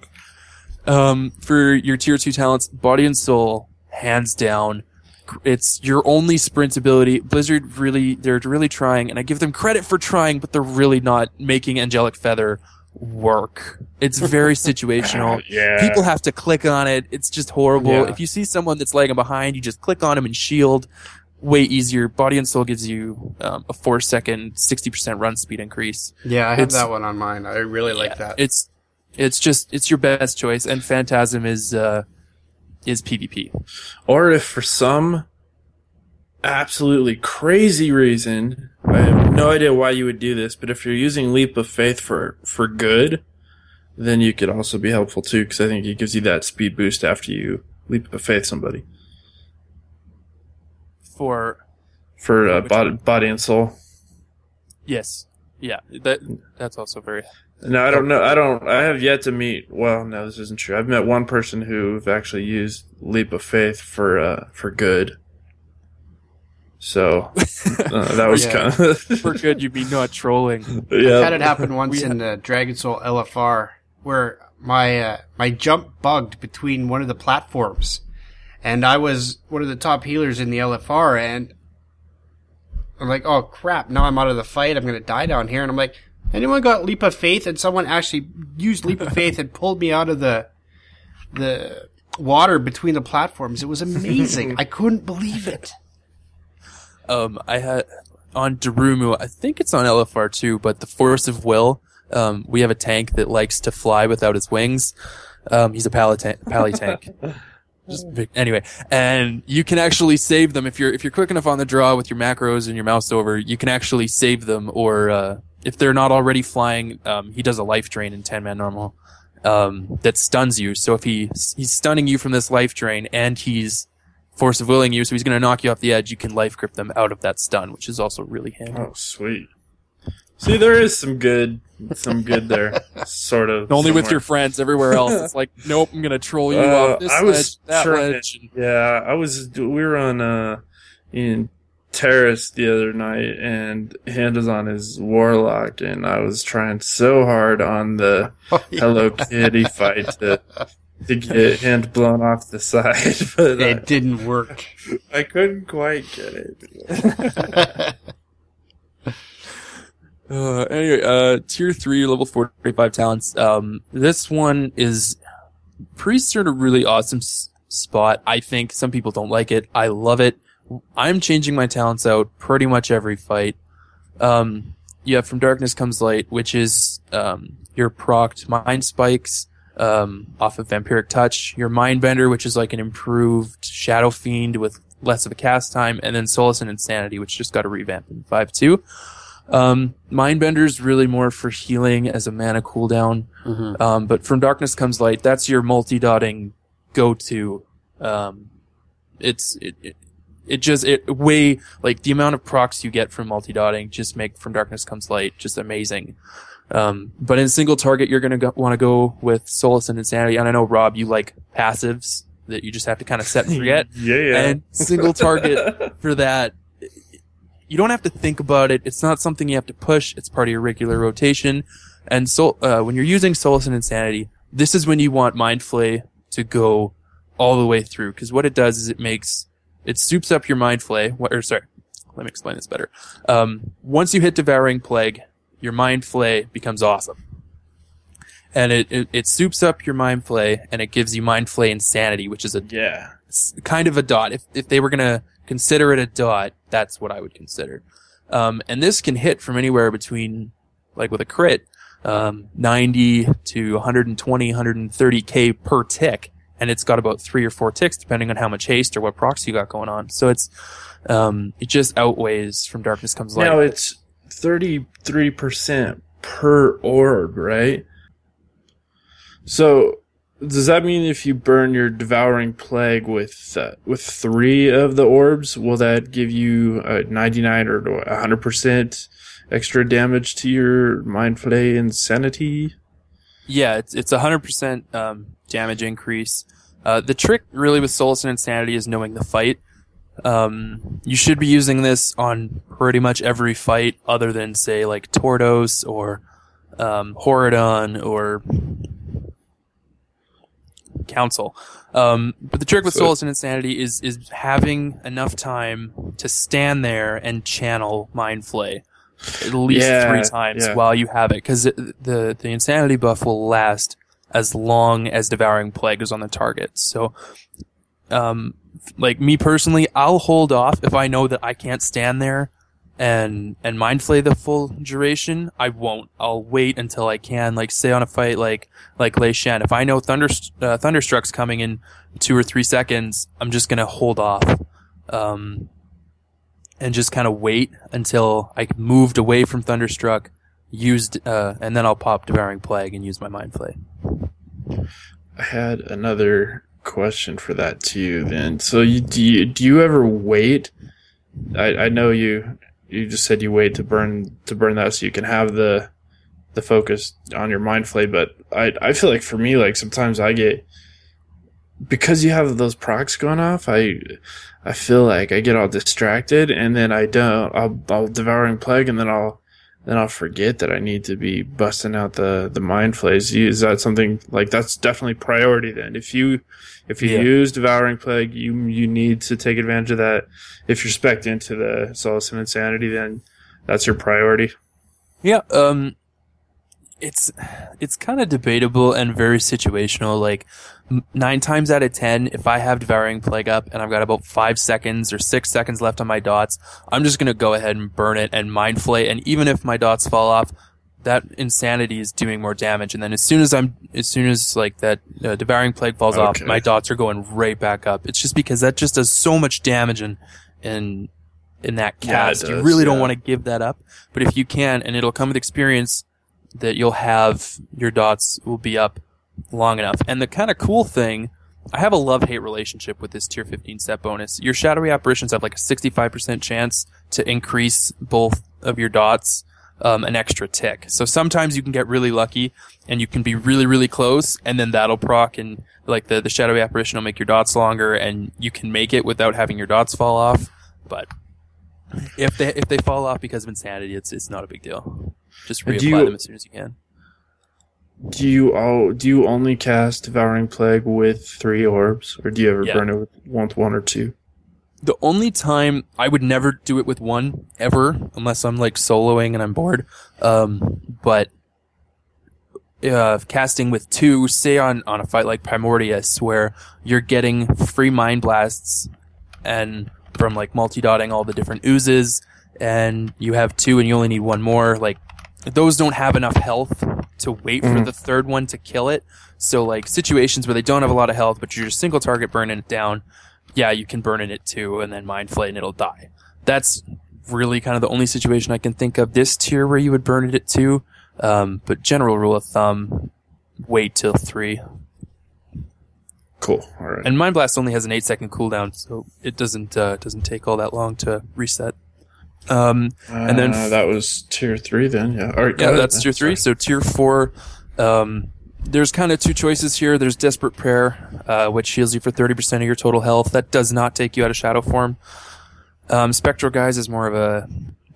Um, for your tier two talents, Body and Soul, hands down, it's your only sprint ability. Blizzard really, they're really trying, and I give them credit for trying, but they're really not making Angelic Feather work. It's very situational. Yeah. People have to click on it. It's just horrible. Yeah. If you see someone that's lagging behind, you just click on him and shield. Way easier. Body and Soul gives you um, a four second, sixty percent run speed increase. Yeah, I have It's- that one on mine. I really like Yeah, that. It's it's just it's your best choice, and Phantasm is uh is PvP. Or if for some absolutely crazy reason, I have no idea why you would do this, but if you're using Leap of Faith for, for good, then you could also be helpful too, because I think it gives you that speed boost after you Leap of Faith somebody. For For uh, Which body, one? body and soul. yes, yeah, that that's also very No, I don't know. I don't. I have yet to meet. Well, no, this isn't true. I've met one person who've actually used Leap of Faith for uh, for good. So uh, that was Yeah. kind of for good. You mean not trolling? yeah. I had it happen once We in the Dragon Soul L F R where my uh, my jump bugged between one of the platforms, and I was one of the top healers in the L F R, and I'm like, oh crap! Now I'm out of the fight. I'm gonna die down here, and I'm like, anyone got Leap of Faith? And someone actually used Leap of Faith and pulled me out of the the water between the platforms. It was amazing. I couldn't believe it. Um, I had on Darumu. I think it's on L F R too, but the Force of Will. Um, we have a tank that likes to fly without its wings. Um, he's a pally tank. Pally tank. Just big, anyway, and you can actually save them if you're if you're quick enough on the draw with your macros and your mouse over. You can actually save them, or uh, if they're not already flying, um, he does a life drain in ten man normal um, that stuns you. So if he he's stunning you from this life drain and he's force of willing you, so he's going to knock you off the edge, you can life grip them out of that stun, which is also really handy. Oh, sweet. See, there is some good, some good there, sort of. Only with somewhere. your friends. Everywhere else, it's like, nope, I'm gonna troll you Uh, off this I ledge, was that trying- ledge. Yeah, I was. We were on uh, in Terrace the other night, and Hand was on his Warlock, and I was trying so hard on the Hello Kitty fight to to get Hand blown off the side, but It uh, didn't work. I couldn't quite get it. Uh, anyway, uh, tier three, level forty-five talents. Um, this one is priests are in a really awesome s- spot. I think some people don't like it. I love it. I'm changing my talents out pretty much every fight. Um, you have From Darkness Comes Light, which is, um, your procced mind spikes, um, off of Vampiric Touch, your Mind Bender, which is like an improved Shadow Fiend with less of a cast time, and then Solace and Insanity, which just got a revamp in five two. Um, Mindbender's really more for healing as a mana cooldown. Mm-hmm. Um, but From Darkness Comes Light, that's your multi-dotting go-to. Um, it's, it, it, it just, it way, like the amount of procs you get from multi-dotting just make From Darkness Comes Light just amazing. Um, but in single target, you're gonna go, want to go with Solace and Insanity. And I know, Rob, you like passives that you just have to kind of set and forget. yeah, yeah. And single target for that, you don't have to think about it. It's not something you have to push. It's part of your regular rotation. And so, uh, when you're using Solace and Insanity, this is when you want Mind Flay to go all the way through. Cause what it does is it makes, it soups up your Mind Flay. Or sorry, let me explain this better. Um, once you hit Devouring Plague, your Mind Flay becomes awesome. And it, it, it soups up your Mind Flay and it gives you Mind Flay Insanity, which is a yeah. it's kind of a dot. If if they were gonna consider it a dot, that's what I would consider. Um, and this can hit from anywhere between, like with a crit, um, ninety to one twenty, one thirty K per tick, and it's got about three or four ticks depending on how much haste or what procs you got going on. So it's, um, it just outweighs From Darkness Comes Light. Now it's thirty-three percent per orb, right? So does that mean if you burn your Devouring Plague with uh, with three of the orbs, will that give you a ninety-nine or one hundred percent extra damage to your Mind Flay Insanity? Yeah, it's it's a hundred percent um damage increase. Uh, the trick really with Solace and Insanity is knowing the fight. Um, you should be using this on pretty much every fight, other than say like Tordos or um, Horadon or Council. Um, but the trick with So- Solace and Insanity is is having enough time to stand there and channel Mind Flay at least Yeah, three times yeah. while you have it, because the the Insanity buff will last as long as Devouring Plague is on the target. So, um, like me personally, I'll hold off if I know that I can't stand there and and Mind Flay the full duration. I won't. I'll wait until I can. Like say on a fight like like Lei Shen, if I know Thunder uh, Thunderstruck's coming in two or three seconds, I'm just gonna hold off, um, and just kind of wait until I moved away from Thunderstruck, used, uh, and then I'll pop Devouring Plague and use my Mind Flay. I had another question for that too. Then, so you do you do you ever wait? I I know you you just said you wait to burn to burn that so you can have the the focus on your Mind Flay, but I I feel like for me, like sometimes I get, because you have those procs going off, I I feel like I get all distracted and then I don't I'll I'll Devouring Plague and then I'll then I'll forget that I need to be busting out the, the Mind Flays. Is that something, like, that's definitely priority then? If you, if you Yeah. use Devouring Plague, you, you need to take advantage of that. If you're spec'd into the Solace and Insanity, then that's your priority. Yeah, um, it's it's kind of debatable and very situational. Like m- nine times out of ten, if I have Devouring Plague up and I've got about five seconds or six seconds left on my dots, I'm just gonna go ahead and burn it and Mind Flay. And even if my dots fall off, that Insanity is doing more damage. And then as soon as I'm, as soon as like that uh, Devouring Plague falls off, Okay. my dots are going right back up. It's just because that just does so much damage in in in that Yeah, it cast. You does, really don't yeah. want to give that up. But if you can, and it'll come with experience, that you'll have your dots will be up long enough. And the kind of cool thing, I have a love-hate relationship with this tier fifteen set bonus. Your shadowy apparitions have like a sixty-five percent chance to increase both of your dots. um, an extra tick. So sometimes you can get really lucky and you can be really, really close, and then that'll proc, and like the, the Shadowy Apparition will make your dots longer, and you can make it without having your dots fall off. But if they if they fall off because of insanity, it's it's not a big deal. Just reapply you, them as soon as you can. Do you all do you only cast Devouring Plague with three orbs, or do you ever Yeah. burn it with one, one or two? The only time I would never do it with one ever, unless I'm like soloing and I'm bored. Um, but uh, casting with two, say on, on a fight like Primordius, where you're getting free Mind Blasts and from like multi-dotting all the different oozes, and you have two and you only need one more, like those don't have enough health to wait Mhm. for the third one to kill it. So like situations where they don't have a lot of health, but you're just single target burning it down, yeah, you can burn in it too, and then Mind Flay and it'll die. That's really kind of the only situation I can think of this tier where you would burn it at two. Um, but general rule of thumb, wait till three. Cool. All right. And Mind Blast only has an eight second cooldown, so it doesn't uh, doesn't take all that long to reset. Um, and then Uh, that was tier three then. Yeah. All right. go yeah, ahead, that's man. tier three. Sorry. So tier four, um, there's kind of two choices here. There's Desperate Prayer, uh, which heals you for thirty percent of your total health. That does not take you out of Shadow form. Um, Spectral Guise is more of a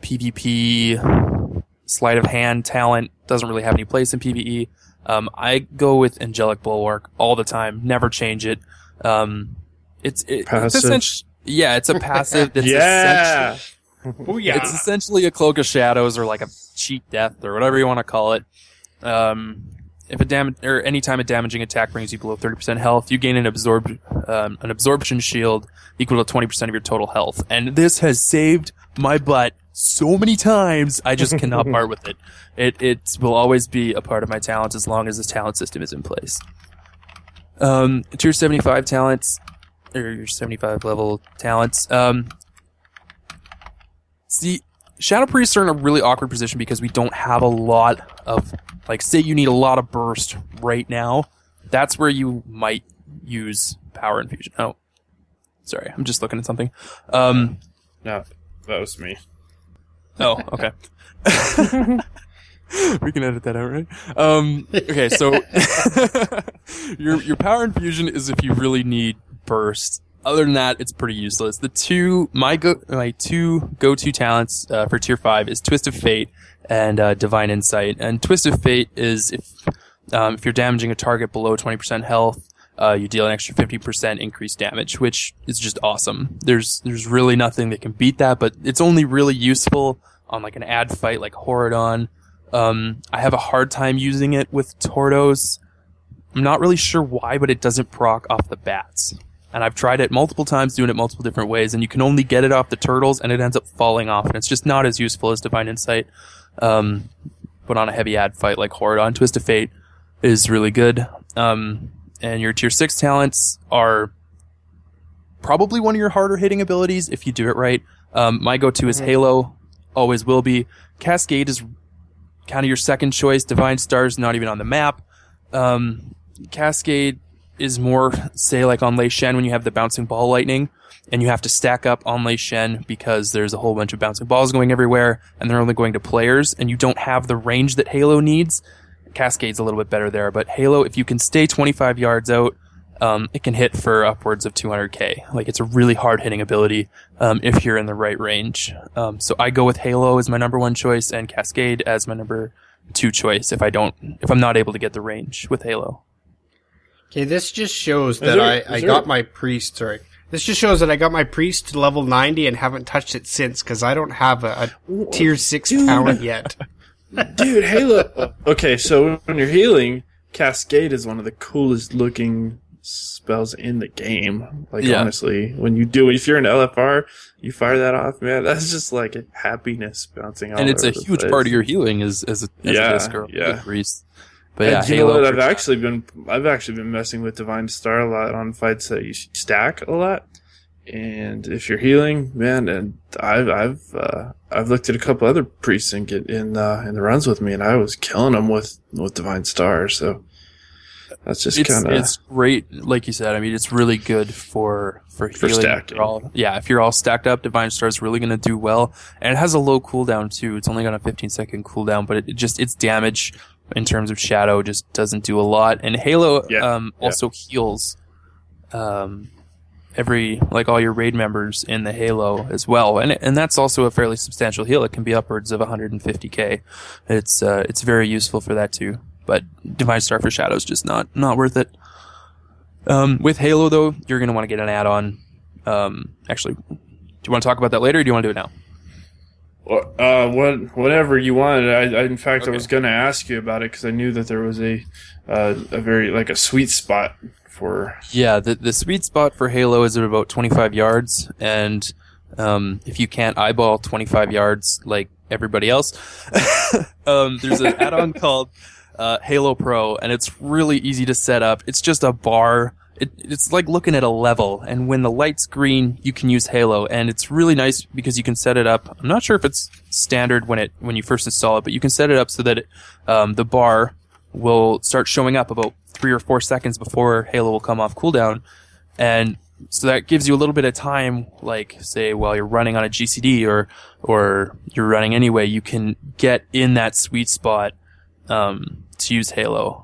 PvP sleight of hand talent. Doesn't really have any place in PvE. Um, I go with Angelic Bulwark all the time. Never change it. Um, it's, it, it's Passive. essentially, yeah, it's a passive that's Yeah. essentially Booyah. it's essentially a Cloak of Shadows or like a cheat death or whatever you want to call it. Um, if a dam- or anytime a damaging attack brings you below thirty percent health, you gain an absorb um, an absorption shield equal to twenty percent of your total health. And this has saved my butt so many times. I just cannot part with it. It it will always be a part of my talents as long as this talent system is in place. Um, tier seventy-five talents, or your seventy-five level talents. Um, See, Shadow Priests are in a really awkward position because we don't have a lot of, like, say you need a lot of burst right now. That's where you might use Power Infusion. Oh, sorry, I'm just looking at something. Um, No, that was me. oh, okay. We can edit that out, right? Um, okay, so your your Power Infusion is if you really need burst. Other than that, it's pretty useless. The two, my go, my two go-to talents uh, for tier five is Twist of Fate and uh, Divine Insight. And Twist of Fate is if um, if you're damaging a target below twenty percent health, uh, you deal an extra fifty percent increased damage, which is just awesome. There's there's really nothing that can beat that, but it's only really useful on like an ad fight like Horadon. Um, I have a hard time using it with Tordos. I'm not really sure why, but it doesn't proc off the bats. And I've tried it multiple times, doing it multiple different ways, and you can only get it off the turtles, and it ends up falling off, and it's just not as useful as Divine Insight. Um, but on a heavy ad fight like Horadon, Twist of Fate is really good. Um, and your tier six talents are probably one of your harder hitting abilities if you do it right. Um, my go-to is Halo, always will be. Cascade is kind of your second choice. Divine Star's not even on the map. Um, Cascade is more, say, like on Lei Shen when you have the bouncing ball lightning and you have to stack up on Lei Shen because there's a whole bunch of bouncing balls going everywhere and they're only going to players and you don't have the range that Halo needs. Cascade's a little bit better there, but Halo, if you can stay twenty-five yards out, um, it can hit for upwards of two hundred K. Like, it's a really hard hitting ability, um, if you're in the right range. Um, so I go with Halo as my number one choice and Cascade as my number two choice if I don't, if I'm not able to get the range with Halo. Okay, this just shows Is that there- I, is I there- got my priest, sorry. This just shows that I got my priest to level ninety and haven't touched it since, because I don't have a, a tier six Dude. talent yet. Dude, Halo. Okay, so when you're healing, Cascade is one of the coolest looking spells in the game. Like, Yeah. honestly, when you do, if you're an L F R, you fire that off, man, that's just like a happiness bouncing off. And it's a huge part of your healing as, as a, as Yeah, a disc or yeah. a priest. But And yeah, you Halo. know what? for I've sure. actually been I've actually been messing with Divine Star a lot on fights that you stack a lot. And if you're healing, man, and I've I've uh, I've looked at a couple other priests and get in uh, in the runs with me, and I was killing them with with Divine Star. So That's just It's kind of it's great, like you said. I mean, it's really good for for For healing. stacking. You're all- yeah, if you're all stacked up, Divine Star is really going to do well, and it has a low cooldown too. It's only got a fifteen second cooldown, but it, it just its damage in terms of Shadow just doesn't do a lot. And Halo Yeah, um, yeah. also heals um, every like all your raid members in the Halo as well, and and that's also a fairly substantial heal. It can be upwards of one hundred fifty K. It's uh, it's very useful for that too. But Divine Star for Shadow is just not not worth it. Um, with Halo though, you're gonna want to get an add-on. Um, actually, do you want to talk about that later, or do you want to do it now? Well, uh, what whatever you wanted. I, I in fact, Okay. I was going to ask you about it because I knew that there was a uh, a very like a sweet spot for. Yeah, the the sweet spot for Halo is at about twenty-five yards, and um, if you can't eyeball twenty-five yards like everybody else, um, there's an add-on called uh, Halo Pro, and it's really easy to set up. It's just a bar. It, it's like looking at a level, and when the light's green, you can use Halo, and it's really nice because you can set it up. I'm not sure if it's standard when it when you first install it, but you can set it up so that it, um, the bar will start showing up about three or four seconds before Halo will come off cooldown, and so that gives you a little bit of time, like say while you're running on a G C D or or you're running anyway, you can get in that sweet spot um, to use Halo.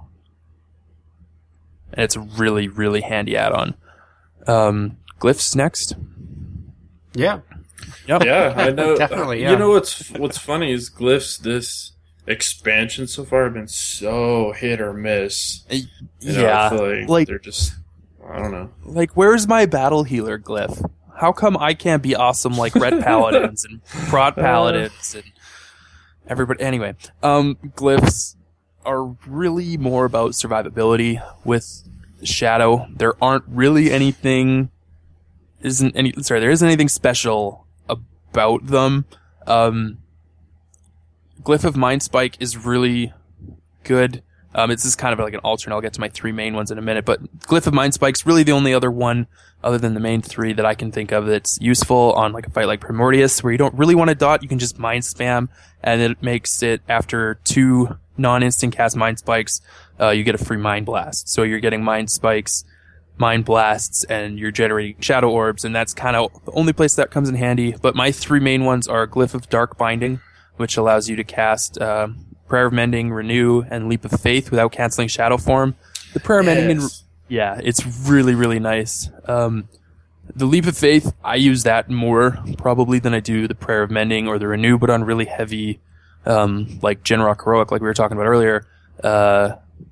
And it's a really, really handy add-on. Um, Glyphs next. Yeah. Yep. Yeah, I know. Definitely, yeah. You know what's what's funny is Glyphs this expansion so far have been so hit or miss. You know, Yeah. I feel like, like, they're just I don't know. like, where's my battle healer glyph? How come I can't be awesome like Red Paladins and Prot Paladins and everybody? Anyway, um, glyphs are really more about survivability with Shadow. There aren't really anything, isn't any, sorry, there isn't anything special about them. Um, Glyph of Mind Spike is really good. Um, it's just kind of like an alternate. I'll get to my three main ones in a minute, but Glyph of Mind Spike's really the only other one other than the main three that I can think of that's useful on like a fight like Primordius, where you don't really want to dot. You can just mind spam, and it makes it after two non-instant cast mind spikes, uh, you get a free mind blast. So you're getting mind spikes, mind blasts, and you're generating shadow orbs, and that's kind of the only place that comes in handy. But my three main ones are Glyph of Dark Binding, which allows you to cast uh, Prayer of Mending, Renew, and Leap of Faith without canceling Shadow Form. The Prayer of Mending, and, Yes. yeah, it's really, really nice. Um, the Leap of Faith, I use that more probably than I do the Prayer of Mending or the Renew, but on really heavy, um, like Genrock Heroic, like we were talking about earlier, uh,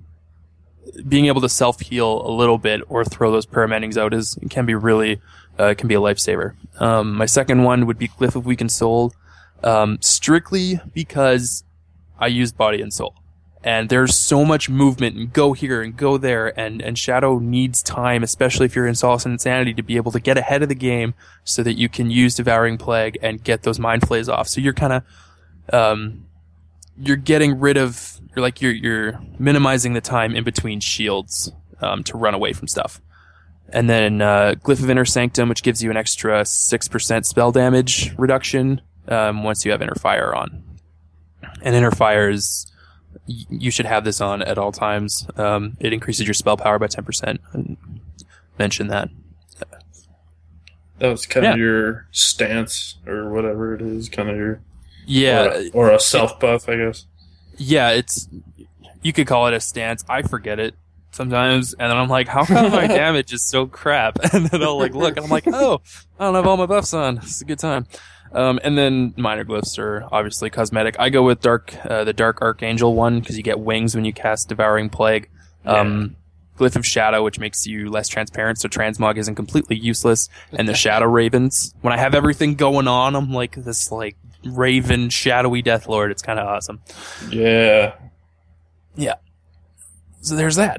being able to self-heal a little bit or throw those Prayer Mendings out is, can be really, uh, can be a lifesaver. Um, my second one would be Glyph of Weakened Soul, um, strictly because I use Body and Soul. And there's so much movement and go here and go there, and, and Shadow needs time, especially if you're in Solace and Insanity, to be able to get ahead of the game so that you can use Devouring Plague and get those Mind Flays off. So you're kind of, um, you're getting rid of, you're like, you're, you're minimizing the time in between shields, um, to run away from stuff. And then, uh, Glyph of Inner Sanctum, which gives you an extra six percent spell damage reduction, um, once you have Inner Fire on. And Inner Fire is, you should have this on at all times. Um, it increases your spell power by ten percent. Mention that. That was kind Yeah. of your stance or whatever it is, kind of your Yeah, or a, or a self buff, I guess. yeah, it's, you could call it a stance. I forget it sometimes, and then I'm like, how come my damage is so crap? And then I'll like look, and I'm like, oh, I don't have all my buffs on. It's a good time. Um, and then minor glyphs are obviously cosmetic. I go with dark, uh, the Dark Archangel one, because you get wings when you cast Devouring Plague. Um, Glyph of Shadow, which makes you less transparent, so Transmog isn't completely useless. And the Shadow Ravens. When I have everything going on, I'm like this like Raven, shadowy Death Lord. It's kind of awesome. Yeah. Yeah. So there's that.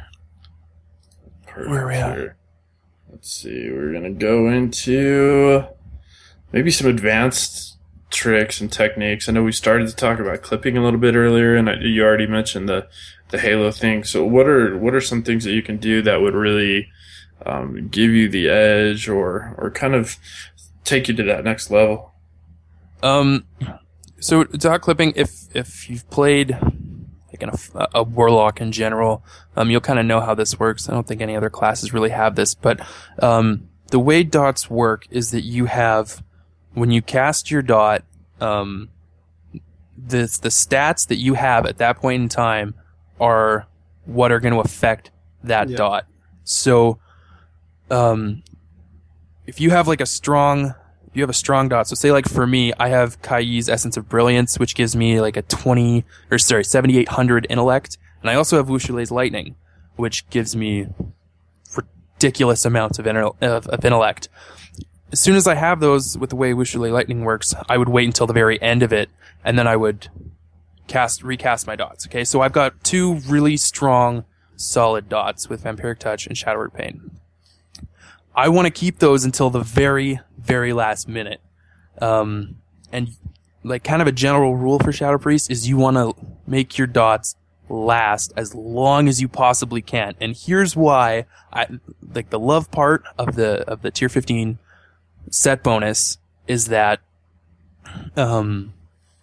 Perfect. Where are we at? Here. Let's see. We're gonna go into maybe some advanced tricks and techniques. I know we started to talk about clipping a little bit earlier, and I, you already mentioned the the Halo thing. So what are what are some things that you can do that would really um, give you the edge, or or kind of take you to that next level? Um, so dot clipping, if if you've played like in a, a warlock in general, um, you'll kind of know how this works. I don't think any other classes really have this, but um, the way dots work is that you have, when you cast your dot, um, the the stats that you have at that point in time are what are going to affect that Yeah. dot. So, um, if you have like a strong, if you have a strong dot, so say like for me, I have Kai's Essence of Brilliance, which gives me like a twenty, or sorry, seventy-eight hundred intellect, and I also have Wu Shulei's Lightning, which gives me ridiculous amounts of, inter- of, of intellect. As soon as I have those, with the way Wu Shulei Lightning works, I would wait until the very end of it, and then I would cast recast my dots. Okay, so I've got two really strong, solid dots with Vampiric Touch and Shadow Word Pain. I want to keep those until the very, very last minute. Um, and like kind of a general rule for Shadow Priest is you want to make your dots last as long as you possibly can. And here's why I like the love part of the of the tier fifteen set bonus is that um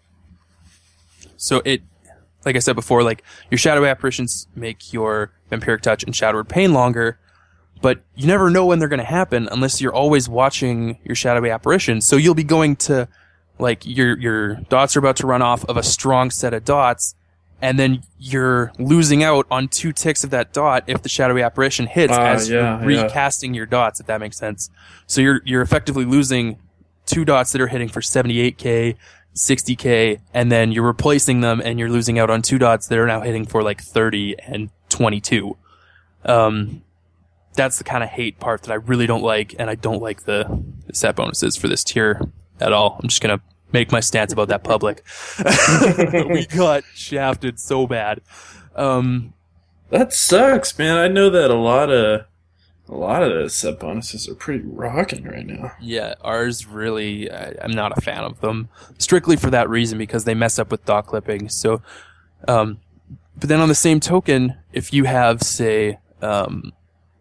so it like I said before, like your Shadowy Apparitions make your Vampiric Touch and Shadow Word Pain longer, but you never know when they're going to happen unless you're always watching your Shadowy Apparitions. So you'll be going to, like, your your dots are about to run off of a strong set of dots, and then you're losing out on two ticks of that dot if the Shadowy Apparition hits Ah, as yeah, you're yeah. recasting your dots, if that makes sense. So you're you're effectively losing two dots that are hitting for seventy-eight K, sixty K, and then you're replacing them and you're losing out on two dots that are now hitting for like thirty and twenty-two. Um, that's the kind of hate part that I really don't like, and I don't like the, the set bonuses for this tier at all. I'm just gonna make my stance about that public. We got shafted so bad. Um, That sucks, man. I know that a lot of a lot of the set bonuses are pretty rocking right now. yeah, ours really, I, I'm not a fan of them. Strictly for that reason, because they mess up with dot clipping. So, um, but then on the same token, if you have, say, um,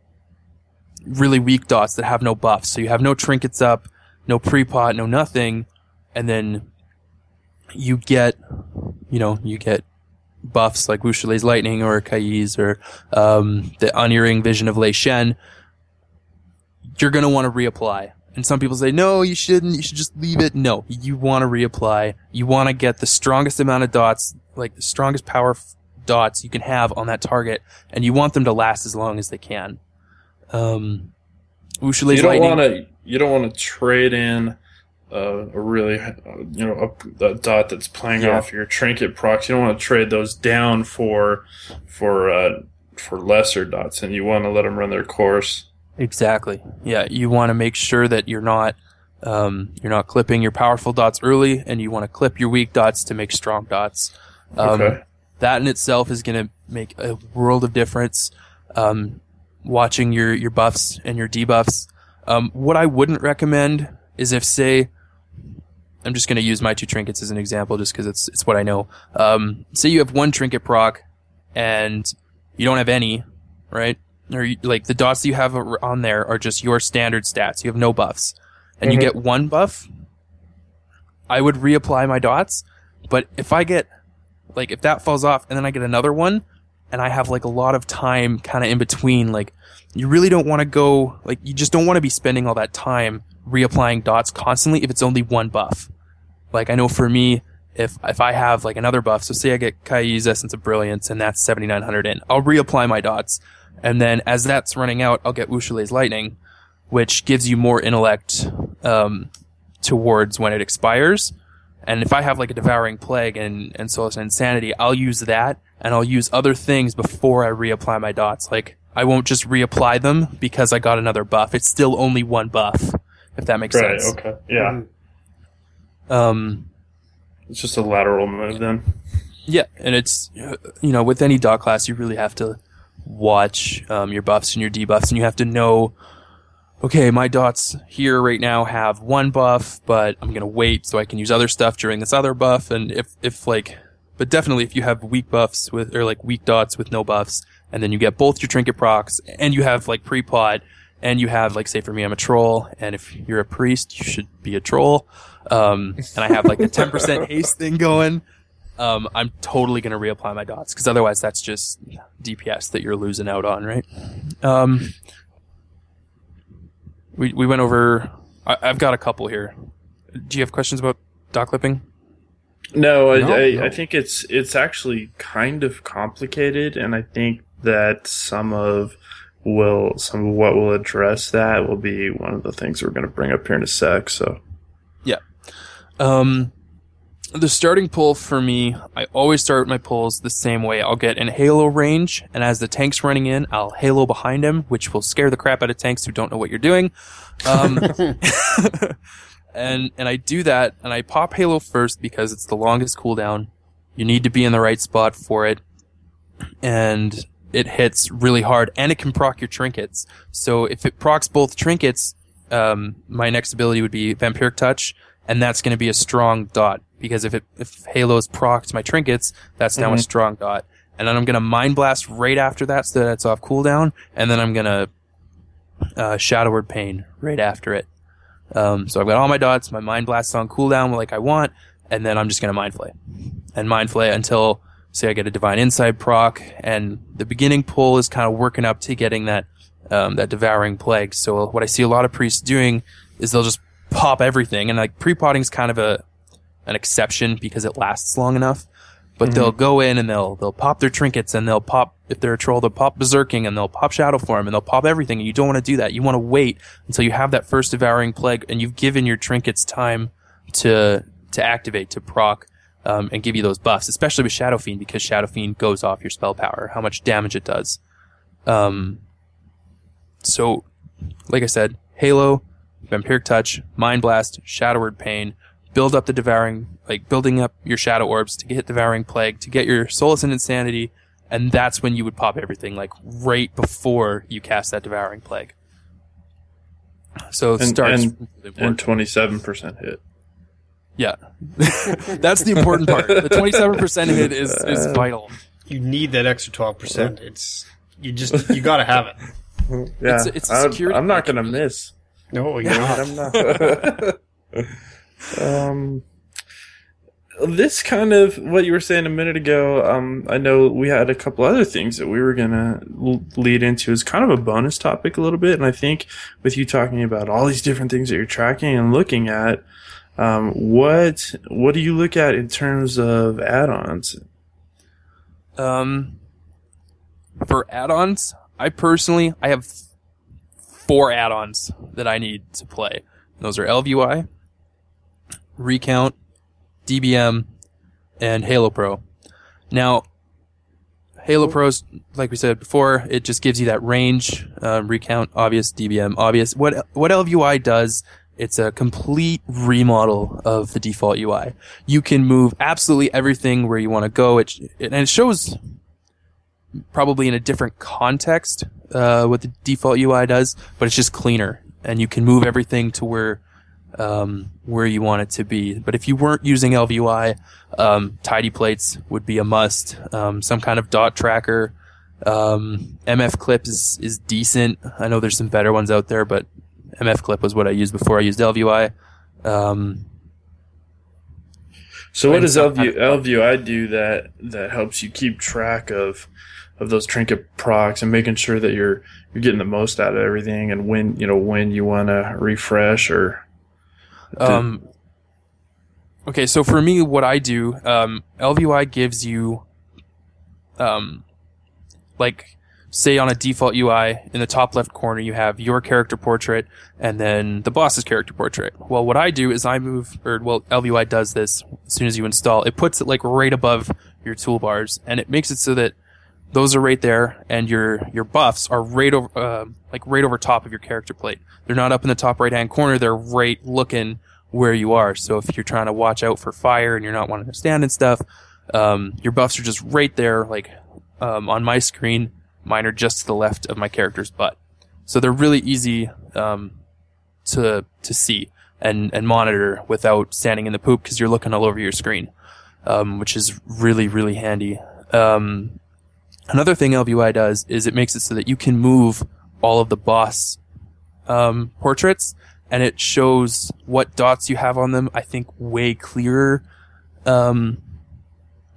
really weak dots that have no buffs, so you have no trinkets up, no pre-pot, no nothing, and then you get, you know, you get buffs like Wu Shulei's Lightning or Kai's or um, the Unearring Vision of Lei Shen, you're going to want to reapply. And some people say, no, you shouldn't, you should just leave it. No, you want to reapply. You want to get the strongest amount of dots, like the strongest power f- dots you can have on that target, and you want them to last as long as they can. Um, Wu Shulei's You don't Lightning. want to. You don't want to trade in uh, a really, uh, you know, a, a dot that's playing Yeah. off your trinket procs. You don't want to trade those down for for uh, for lesser dots, and you want to let them run their course. Exactly. Yeah, you want to make sure that you're not um, you're not clipping your powerful dots early, and you want to clip your weak dots to make strong dots. Um, Okay. That in itself is going to make a world of difference. Um, watching your, your buffs and your debuffs. Um, what I wouldn't recommend is if, say, I'm just going to use my two trinkets as an example just because it's it's what I know. Um, say you have one trinket proc and you don't have any, right? Or you, like the dots that you have on there are just your standard stats. You have no buffs. And Mhm. you get one buff, I would reapply my dots. But if I get, like, if that falls off and then I get another one, and I have like a lot of time kind of in between, like, you really don't want to go, like, you just don't want to be spending all that time reapplying dots constantly if it's only one buff. Like, I know for me, if if I have like another buff, so say I get Kai's Essence of Brilliance and that's seventy-nine hundred in, I'll reapply my dots, and then as that's running out, I'll get Wu Shulei's Lightning, which gives you more intellect um, towards when it expires. And if I have like a Devouring Plague and, and Solace and Insanity, I'll use that, and I'll use other things before I reapply my dots. Like, I won't just reapply them because I got another buff. It's still only one buff, if that makes Right. sense. Okay. Yeah. Um, It's just a lateral move then. yeah, and it's, uh, you know, with any dot class, you really have to watch um, your buffs and your debuffs, and you have to know, okay, my dots here right now have one buff, but I'm going to wait so I can use other stuff during this other buff. And if, if like, but definitely if you have weak buffs with, or like weak dots with no buffs, and then you get both your trinket procs, and you have like pre-pod, and you have, like, say for me, I'm a troll, and if you're a priest, you should be a troll. Um, and I have like a ten percent haste thing going. um, I'm totally going to reapply my dots, because otherwise that's just D P S that you're losing out on, right? Um, we we went over... I, I've got a couple here. Do you have questions about dot clipping? No, I, No, I, no. I think it's it's actually kind of complicated, and I think that some of will some of what will address that will be one of the things we're going to bring up here in a sec. So, Yeah. Um, the starting pull for me, I always start my pulls the same way. I'll get in Halo range, and as the tank's running in, I'll Halo behind him, which will scare the crap out of tanks who don't know what you're doing. Um, and and I do that, and I pop Halo first because it's the longest cooldown. You need to be in the right spot for it, and it hits really hard, and it can proc your trinkets. So if it procs both trinkets, um, my next ability would be Vampiric Touch, and that's going to be a strong dot, because if it if Halo's procced my trinkets, that's now Mhm. a strong dot. And then I'm going to Mind Blast right after that, so that it's off cooldown, and then I'm going to uh, Shadow Word Pain right after it. Um, so I've got all my dots, my Mind Blast on cooldown like I want, and then I'm just going to Mind Flay. And Mind Flay until, say, I get a Divine Insight proc, and the beginning pull is kind of working up to getting that um, that Devouring Plague. So what I see a lot of priests doing is they'll just pop everything, and like pre-potting is kind of a an exception because it lasts long enough. But Mhm. they'll go in and they'll they'll pop their trinkets, and they'll pop, if they're a troll, they'll pop Berserking, and they'll pop Shadow Form, and they'll pop everything. And you don't want to do that. You want to wait until you have that first Devouring Plague, and you've given your trinkets time to to activate, to proc, um, and give you those buffs. Especially with Shadow Fiend, because Shadow Fiend goes off your spell power, how much damage it does. Um. So, like I said, Halo, Vampiric Touch, Mind Blast, Shadow Word Pain. Build up the Devouring, like building up your Shadow Orbs to get Devouring Plague, to get your Solace and Insanity, and that's when you would pop everything, like right before you cast that Devouring Plague. So and starts and, and twenty-seven percent hit. yeah, that's the important part. The twenty-seven percent hit is is vital. You need that extra twelve percent. It's you just you got to have it. Yeah, It's a- it's a I would- security I'm not blanket, going to really. miss. No, you're not. I'm not. um, this kind of what you were saying a minute ago. Um, I know we had a couple other things that we were gonna l- lead into as kind of a bonus topic a little bit, and I think with you talking about all these different things that you're tracking and looking at, um, what what do you look at in terms of add-ons? Um, for add-ons, I personally, I have four add-ons that I need to play. Those are L V U I, Recount, D B M, and Halo Pro. Now, Halo Pro's, like we said before, it just gives you that range, um, Recount, obvious, D B M, obvious. What what L V U I does, it's a complete remodel of the default U I. You can move absolutely everything where you want to go. It, it and it shows probably in a different context uh, what the default U I does, but it's just cleaner, and you can move everything to where um, where you want it to be. But if you weren't using L V U I, um, tidy plates would be a must. Um, some kind of dot tracker. Um, M F Clip is, is decent. I know there's some better ones out there, but M F Clip was what I used before I used L V U I. Um, So what and does some L V, kind of- L V U I do that that helps you keep track of of those trinket procs and making sure that you're you're getting the most out of everything, and when you know when you want to refresh or Um, okay, so for me, what I do, um, L V U I gives you, um, like, say on a default U I, in the top left corner, you have your character portrait and then the boss's character portrait. Well, what I do is I move, or, well, L V U I does this as soon as you install. It puts it, like, right above your toolbars, and it makes it so that those are right there, and your, your buffs are right over, uh, like, right over top of your character plate. They're not up in the top right-hand corner, they're right looking where you are. So if you're trying to watch out for fire and you're not wanting to stand and stuff, um, your buffs are just right there, like, um, on my screen. Mine are just to the left of my character's butt. So they're really easy, um, to, to see and, and monitor without standing in the poop, because you're looking all over your screen, um, which is really, really handy. Um, Another thing L V U I does is it makes it so that you can move all of the boss um, portraits, and it shows what dots you have on them, I think, way clearer um,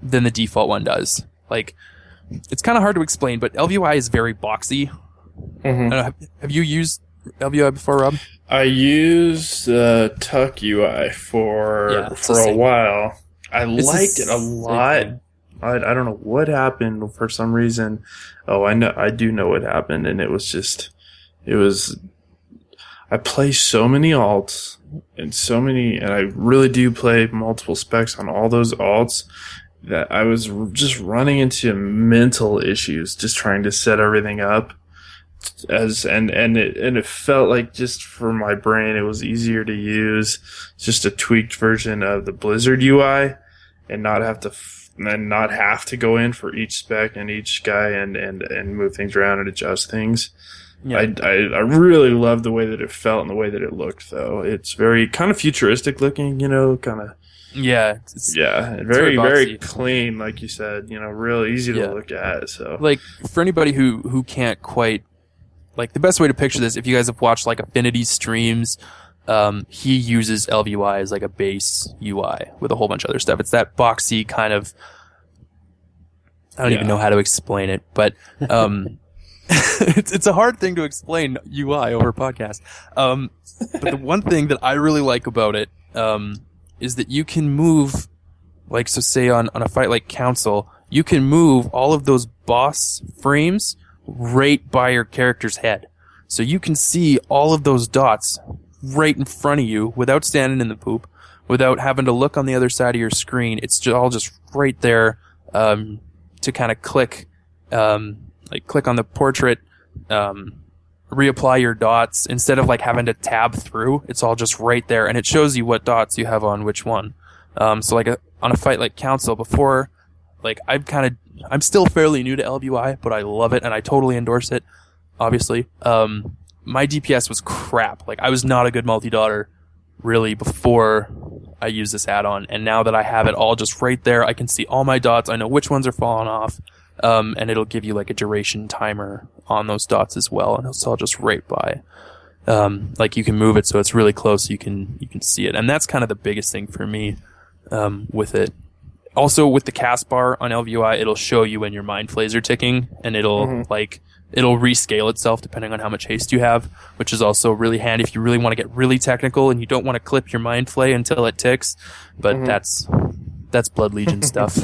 than the default one does. Like, it's kind of hard to explain, but L V U I is very boxy. Mm-hmm. I don't know, have, have you used L V U I before, Rob? I used uh, Tuck U I for Yeah, for the a same. while. I It's the liked it a same lot. thing. I, I don't know what happened for some reason. Oh, I know. I do know what happened, and it was just, it was. I play so many alts and so many, and I really do play multiple specs on all those alts that I was r- just running into mental issues just trying to set everything up. As and and it and it felt like just for my brain it was easier to use just a tweaked version of the Blizzard U I and not have to f- and not have to go in for each spec and each guy and and and move things around and adjust things. Yeah. I, I I really love the way that it felt and the way that it looked though. It's very kind of futuristic looking, you know, kind of Yeah. It's, yeah, very very very boxy. clean, like you said, you know, real easy to Yeah. look at. So Like, for anybody who, who can't quite, like, the best way to picture this, if you guys have watched, like, Affinity streams, um, he uses L V U I as, like, a base U I with a whole bunch of other stuff. It's that boxy kind of, I don't Yeah. even know how to explain it, but, um, it's, it's a hard thing to explain U I over a podcast. Um, but the one thing that I really like about it, um, is that you can move, like, so say on, on a fight like Council, you can move all of those boss frames right by your character's head. So you can see all of those dots right in front of you without standing in the poop, without having to look on the other side of your screen. It's just all just right there, um, to kind of click, um, like click on the portrait, um, reapply your dots instead of like having to tab through. It's all just right there, and it shows you what dots you have on which one. Um, so like a, on a fight like Council before, like I've kind of, I'm still fairly new to L V U I, but I love it and I totally endorse it. Obviously, um, my D P S was crap. Like I was not a good multi-dotter really before I used this add-on, and now that I have it all just right there, I can see all my dots. I know which ones are falling off. Um, and it'll give you like a duration timer on those dots as well, and it's all just right by. Um, like you can move it so it's really close, so you can you can see it, and that's kind of the biggest thing for me um, with it. Also, with the cast bar on L V U I, it'll show you when your mind flays are ticking, and it'll Mhm. like it'll rescale itself depending on how much haste you have, which is also really handy if you really want to get really technical and you don't want to clip your mind flay until it ticks. But Mhm. that's that's Blood Legion stuff.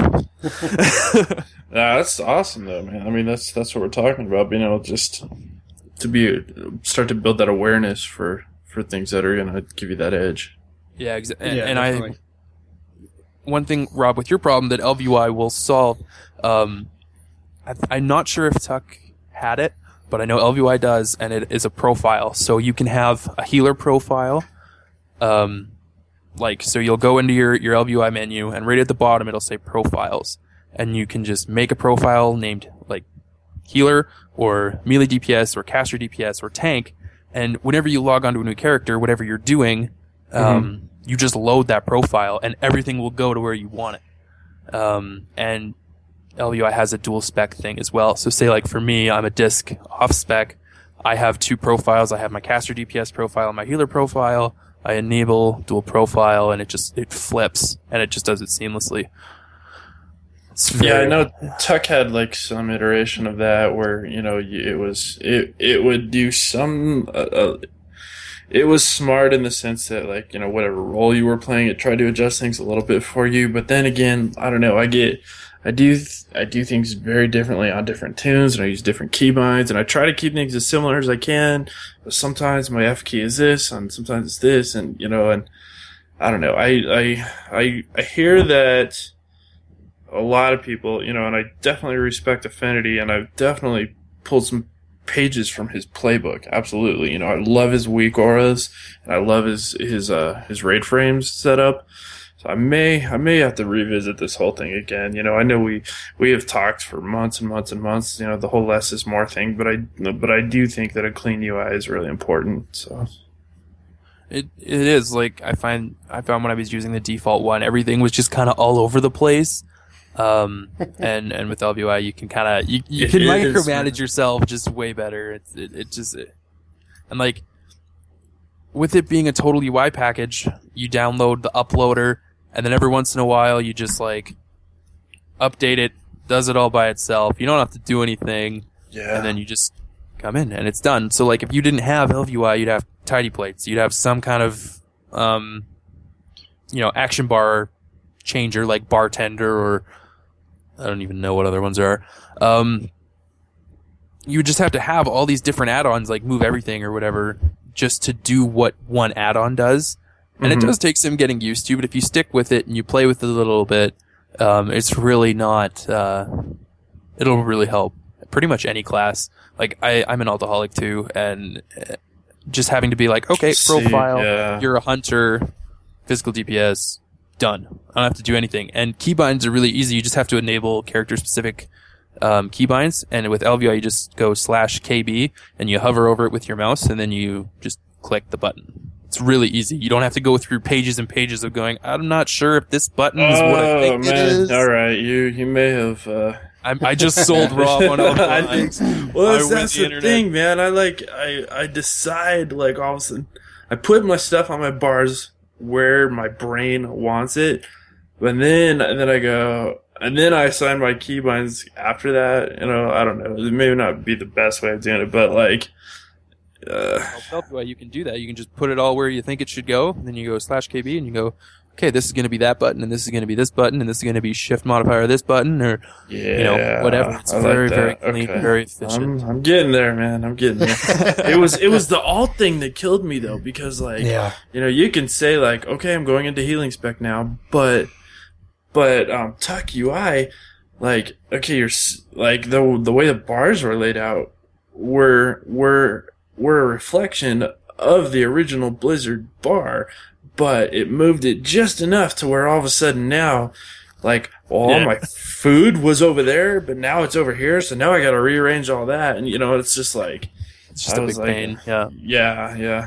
Yeah, that's awesome though, man. I mean, that's that's what we're talking about. Being able just to be start to build that awareness for for things that are gonna give you that edge. Yeah, exactly. And, Yeah, and definitely. I, one thing, Rob, with your problem that L V U I will solve, um, I, I'm not sure if Tuck had it, but I know L V U I does, and it is a profile. So you can have a healer profile. Um, like, so you'll go into your, your L V U I menu, and right at the bottom it'll say profiles. And you can just make a profile named, like, healer, or melee D P S, or caster D P S, or tank, and whenever you log onto a new character, whatever you're doing, um, you just load that profile, and everything will go to where you want it. Um, and L V U I has a dual spec thing as well. So say, like, for me, I'm a disc off spec. I have two profiles. I have my caster D P S profile and my healer profile. I enable dual profile, and it just, it flips, and it just does it seamlessly. It's Yeah, I very- know Tuck had like some iteration of that where you know you- it was it it would do some. Uh, uh, it was smart in the sense that like you know whatever role you were playing, it tried to adjust things a little bit for you. But then again, I don't know. I get I do th- I do things very differently on different tunes, and I use different keybinds, and I try to keep things as similar as I can. But sometimes my F key is this, and sometimes it's this, and you know, and I don't know. I I I I hear that. A lot of people, you know, and I definitely respect Affinity, and I've definitely pulled some pages from his playbook. Absolutely, you know, I love his weak auras, and I love his his uh his raid frames set up. So I may I may have to revisit this whole thing again. You know, I know we we have talked for months and months and months. You know, the whole less is more thing, but I but I do think that a clean U I is really important. So. It it is like I find I found when I was using the default one, everything was just kind of all over the place. Um, and and with L V U I, you can kind of you, you It can is, micromanage man. yourself just way better. It's it, it just it, and like with it being a total U I package, you download the uploader, and then every once in a while you just like update it, does it all by itself. You don't have to do anything. Yeah. And then you just come in and it's done. So like if you didn't have L V U I, you'd have tidy plates. You'd have some kind of, um, you know, action bar changer like bartender, or I don't even know what other ones are. Um, you would just have to have all these different add-ons like move everything or whatever just to do what one add-on does. And Mm-hmm. it does take some getting used to, but if you stick with it and you play with it a little bit, um, it's really not, uh, it'll really help pretty much any class. Like I, I'm an alcoholic too, and uh, just having to be like, okay, See, profile, yeah. you're a hunter, physical D P S, done. I don't have to do anything. And keybinds are really easy. You just have to enable character specific, um, keybinds. And with L V U I, you just go slash K B and you hover over it with your mouse and then you just click the button. It's really easy. You don't have to go through pages and pages of going, I'm not sure if this button is what I Oh think it man! is. All right, you you may have. Uh... I'm, I just sold Rob on L V U I. I think- well, that's, I win that's the the, internet. thing, man. I like I I decide like all of a sudden I put my stuff on my bars where my brain wants it, but then and then I go and then I assign my keybinds after that. You know, I don't know. It may not be the best way of doing it, but like. Uh, L V U I, you can do that. You can just put it all where you think it should go. And then you go slash K B and you go, okay, this is going to be that button, and this is going to be this button, and this is going to be shift modifier this button, or yeah, you know, whatever. It's I like very, that. very clean, Okay. very efficient. I'm, I'm getting there, man. I'm getting there. it was it was the alt thing that killed me though, because like Yeah. you know, you can say like, okay, I'm going into healing spec now, but but um, Tuck U I, like, okay, you're s- like the the way the bars were laid out were were were a reflection of the original Blizzard bar, but it moved it just enough to where all of a sudden now, like, all Yeah. my food was over there, but now it's over here, so now I got to rearrange all that, and you know, it's just like. It's just I a was big like- pain. Yeah. Yeah, yeah.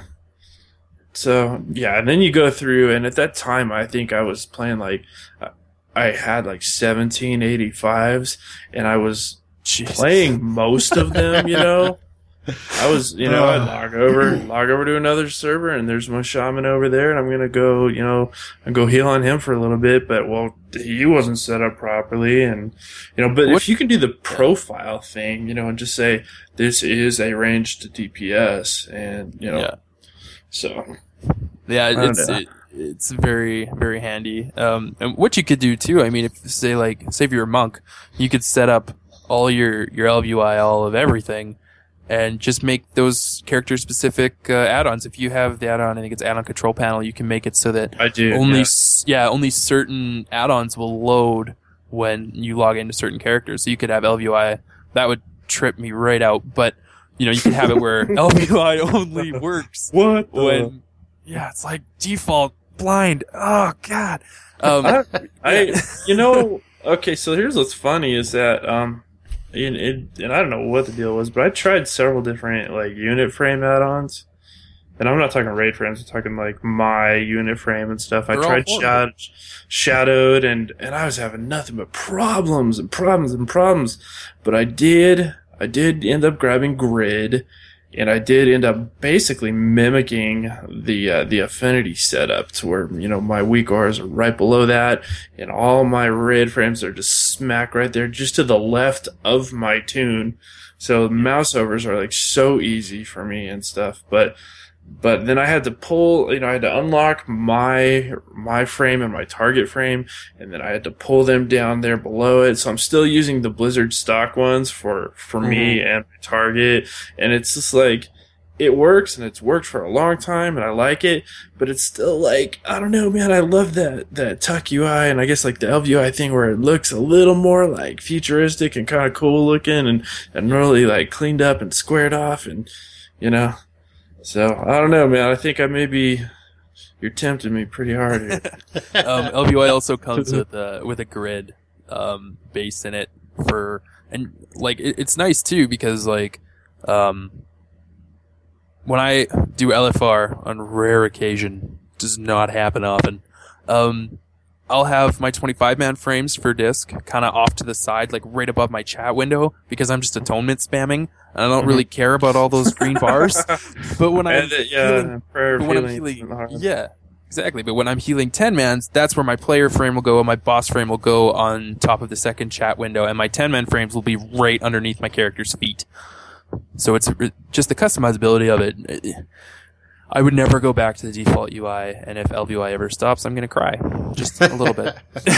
So, yeah, and then you go through, and at that time, I think I was playing, like, uh, I had, like, seventeen eighty-fives, and I was Jesus. playing most of them, you know? I was, you know, I'd log over, log over to another server, and there's my shaman over there, and I'm gonna go, you know, and go heal on him for a little bit, but, well, he wasn't set up properly, and, you know, but What- if you can do the profile thing, you know, and just say, this is a ranged D P S, and, you know, Yeah. so, Yeah, don't it's know. it, it's very very handy. Um, and what you could do too, I mean, if say like say if you're a monk, you could set up all your your L V U I, all of everything, and just make those character specific uh, add-ons. If you have the add-on, I think it's add-on control panel, you can make it so that I do, only yeah. s yeah only certain add-ons will load when you log into certain characters. So you could have L V U I that would trip me right out, but you know you can have it where L V U I only works What the? when yeah, it's like default blind. Oh god. Um, I, I, you know, okay, so here's what's funny is that, um, and, and, and I don't know what the deal was, but I tried several different, like, unit frame add-ons. And I'm not talking raid frames, I'm talking, like, my unit frame and stuff. I They're all tried horrible. shad- shadowed, and, and I was having nothing but problems and problems and problems. But I did, I did end up grabbing grid, and I did end up basically mimicking the uh, the affinity setup to where, you know, my weak R's are right below that, and all my raid frames are just smack right there, just to the left of my tune. So mouse overs are like so easy for me and stuff. But but then I had to pull, you know, I had to unlock my my frame and my target frame, and then I had to pull them down there below it. So I'm still using the Blizzard stock ones for for me and my target, and it's just like it works, and it's worked for a long time, and I like it. But it's still like, I don't know, man. I love that that Tuck U I, and I guess like the L V U I thing where it looks a little more like futuristic and kind of cool looking, and and really like cleaned up and squared off, and you know. So, I don't know, man. I think I maybe, you're tempting me pretty hard here. um, L V U I also comes with a with a grid um, base in it for, and like it, it's nice too because like um, when I do L F R on rare occasion, does not happen often. Um, I'll have my twenty-five man frames for disc kind of off to the side, like right above my chat window, because I'm just atonement spamming, and I don't really care about all those green bars. But when I'm And, uh, yeah, feeling, prayer but when I'm feeling feeling, hard. yeah, Exactly, but when I'm healing ten mans, that's where my player frame will go and my boss frame will go on top of the second chat window, and my ten man frames will be right underneath my character's feet. So it's just the customizability of it. I would never go back to the default U I, and if L V U I ever stops, I'm going to cry. Just a little bit.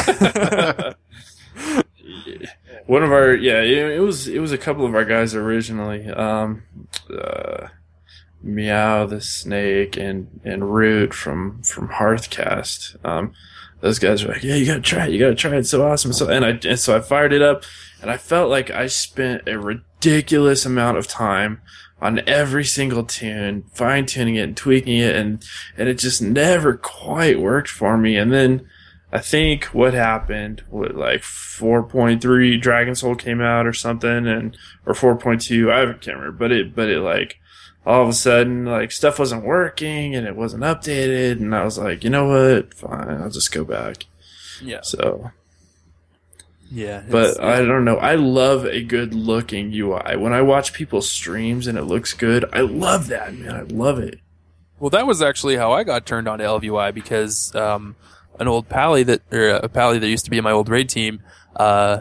One of our, yeah, it was it was a couple of our guys originally. Um, uh, Meow the Snake and, and Root from, from Hearthcast. Um, those guys were like, yeah, you gotta try it, you gotta try it, it's so awesome. So, and I, and so I fired it up, and I felt like I spent a ridiculous amount of time on every single tune, fine tuning it and tweaking it, and, and it just never quite worked for me. And then I think what happened, what, like four point three Dragon Soul came out or something, and, or four point two, I can't remember, but it, but it like, all of a sudden, like, stuff wasn't working and it wasn't updated, and I was like, you know what, fine, I'll just go back. Yeah. So. Yeah. But I don't know, I love a good looking U I. When I watch people's streams and it looks good, I love that, man, I love it. Well, that was actually how I got turned on to L V U I, because, um, an old pally that, or a pally that used to be in my old raid team, uh,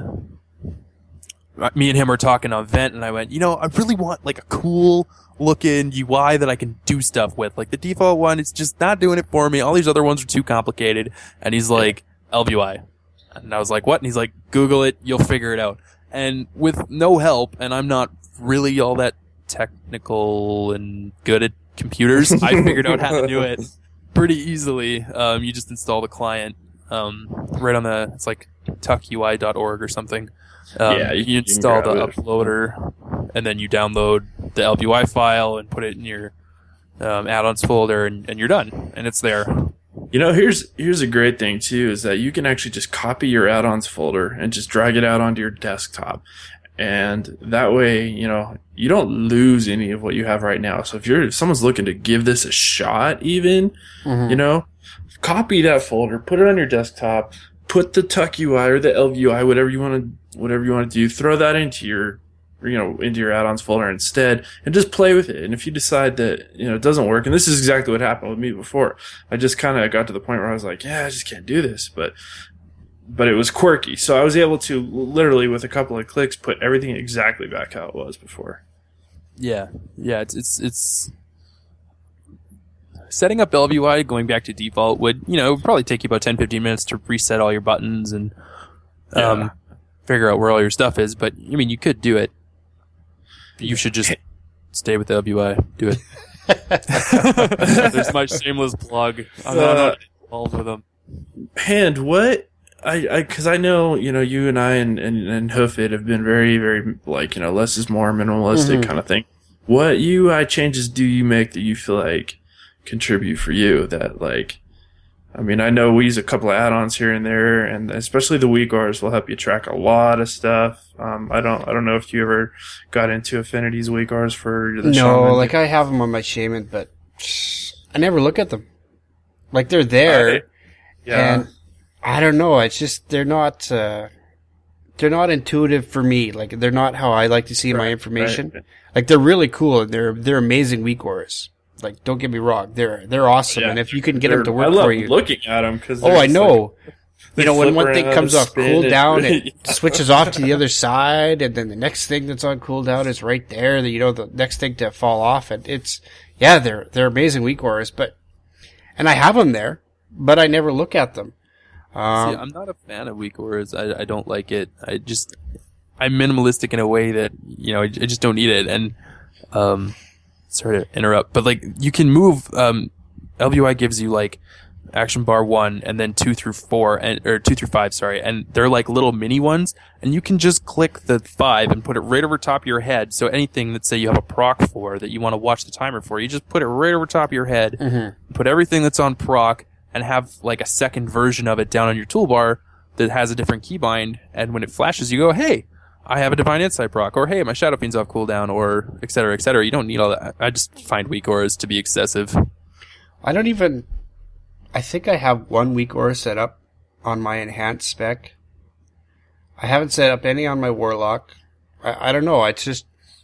me and him were talking on Vent, and I went, you know, I really want, like, a cool looking U I that I can do stuff with. Like, the default one, it's just not doing it for me. All these other ones are too complicated. And he's like, L V U I. And I was like, what? And he's like, Google it, you'll figure it out. And with no help, and I'm not really all that technical and good at computers, I figured out how to do it pretty easily. Um, you just install the client, um, right on the, it's like tuck U I dot org or something. Um, yeah, you, you install you the it. uploader, and then you download the L V U I file and put it in your um, add-ons folder, and, and you're done, and it's there. You know, here's here's a great thing too, is that you can actually just copy your add-ons folder and just drag it out onto your desktop, and that way, you know, you don't lose any of what you have right now. So if you're if someone's looking to give this a shot, even, mm-hmm. you know, copy that folder, put it on your desktop, put the Tuck U I or the L V U I, whatever you want to. Whatever you want to do, throw that into your, you know, into your add-ons folder instead, and just play with it. And if you decide that, you know, it doesn't work, and this is exactly what happened with me before, I just kind of got to the point where I was like, yeah, I just can't do this, but, but it was quirky. So I was able to literally, with a couple of clicks, put everything exactly back how it was before. Yeah, yeah, it's it's it's setting up L V U I, going back to default would, you know, it would probably take you about ten, fifteen minutes to reset all your buttons and, um. Yeah. Figure out where all your stuff is, but I mean, you could do it. You should just stay with the L V U I. Do it. There's my shameless plug. I'm not uh, involved with them. Hand, what? I, I, cause I know, you know, you and I and, and, and Hoofit have been very, very, like, you know, less is more minimalistic mm-hmm. kind of thing. What U I changes do you make that you feel like contribute for you that, like, I mean, I know we use a couple of add-ons here and there, and especially the WeakAuras will help you track a lot of stuff. Um, I don't, I don't know if you ever got into Affinity's WeakAuras for the no, Shaman. like I have them on my Shaman, but I never look at them. Like they're there, uh, yeah. And I don't know. It's just they're not, uh, they're not intuitive for me. Like they're not how I like to see right, my information. Right. Like they're really cool, and they're they're amazing WeakAuras. Like, don't get me wrong, they're they're awesome, yeah. And if you can get they're, them to work I love for you, looking at them because oh, I know. Like, you know, when one thing comes off and, cooldown, it yeah. switches off to the other side, and then the next thing that's on cooldown is right there. The, you know, the next thing to fall off, and it's yeah, they're they're amazing WeakAuras, but and I have them there, but I never look at them. Um, See, I'm not a fan of WeakAuras. I I don't like it. I just I'm minimalistic in a way that you know I, I just don't need it, and um. Sorry to interrupt, but like you can move. Um, L V U I gives you like action bar one and then two through four and or two through five. Sorry, and they're like little mini ones, and you can just click the five and put it right over top of your head. So anything that say you have a proc for that you want to watch the timer for, you just put it right over top of your head. Mm-hmm. Put everything that's on proc and have like a second version of it down on your toolbar that has a different keybind. And when it flashes, you go, "Hey, I have a Divine Insight proc," or "Hey, my Shadow Fiend's off cooldown," or et cetera, et cetera. You don't need all that. I just find WeakAuras to be excessive. I don't even... I think I have one WeakAura set up on my enhanced spec. I haven't set up any on my Warlock. I, I don't know. It's just...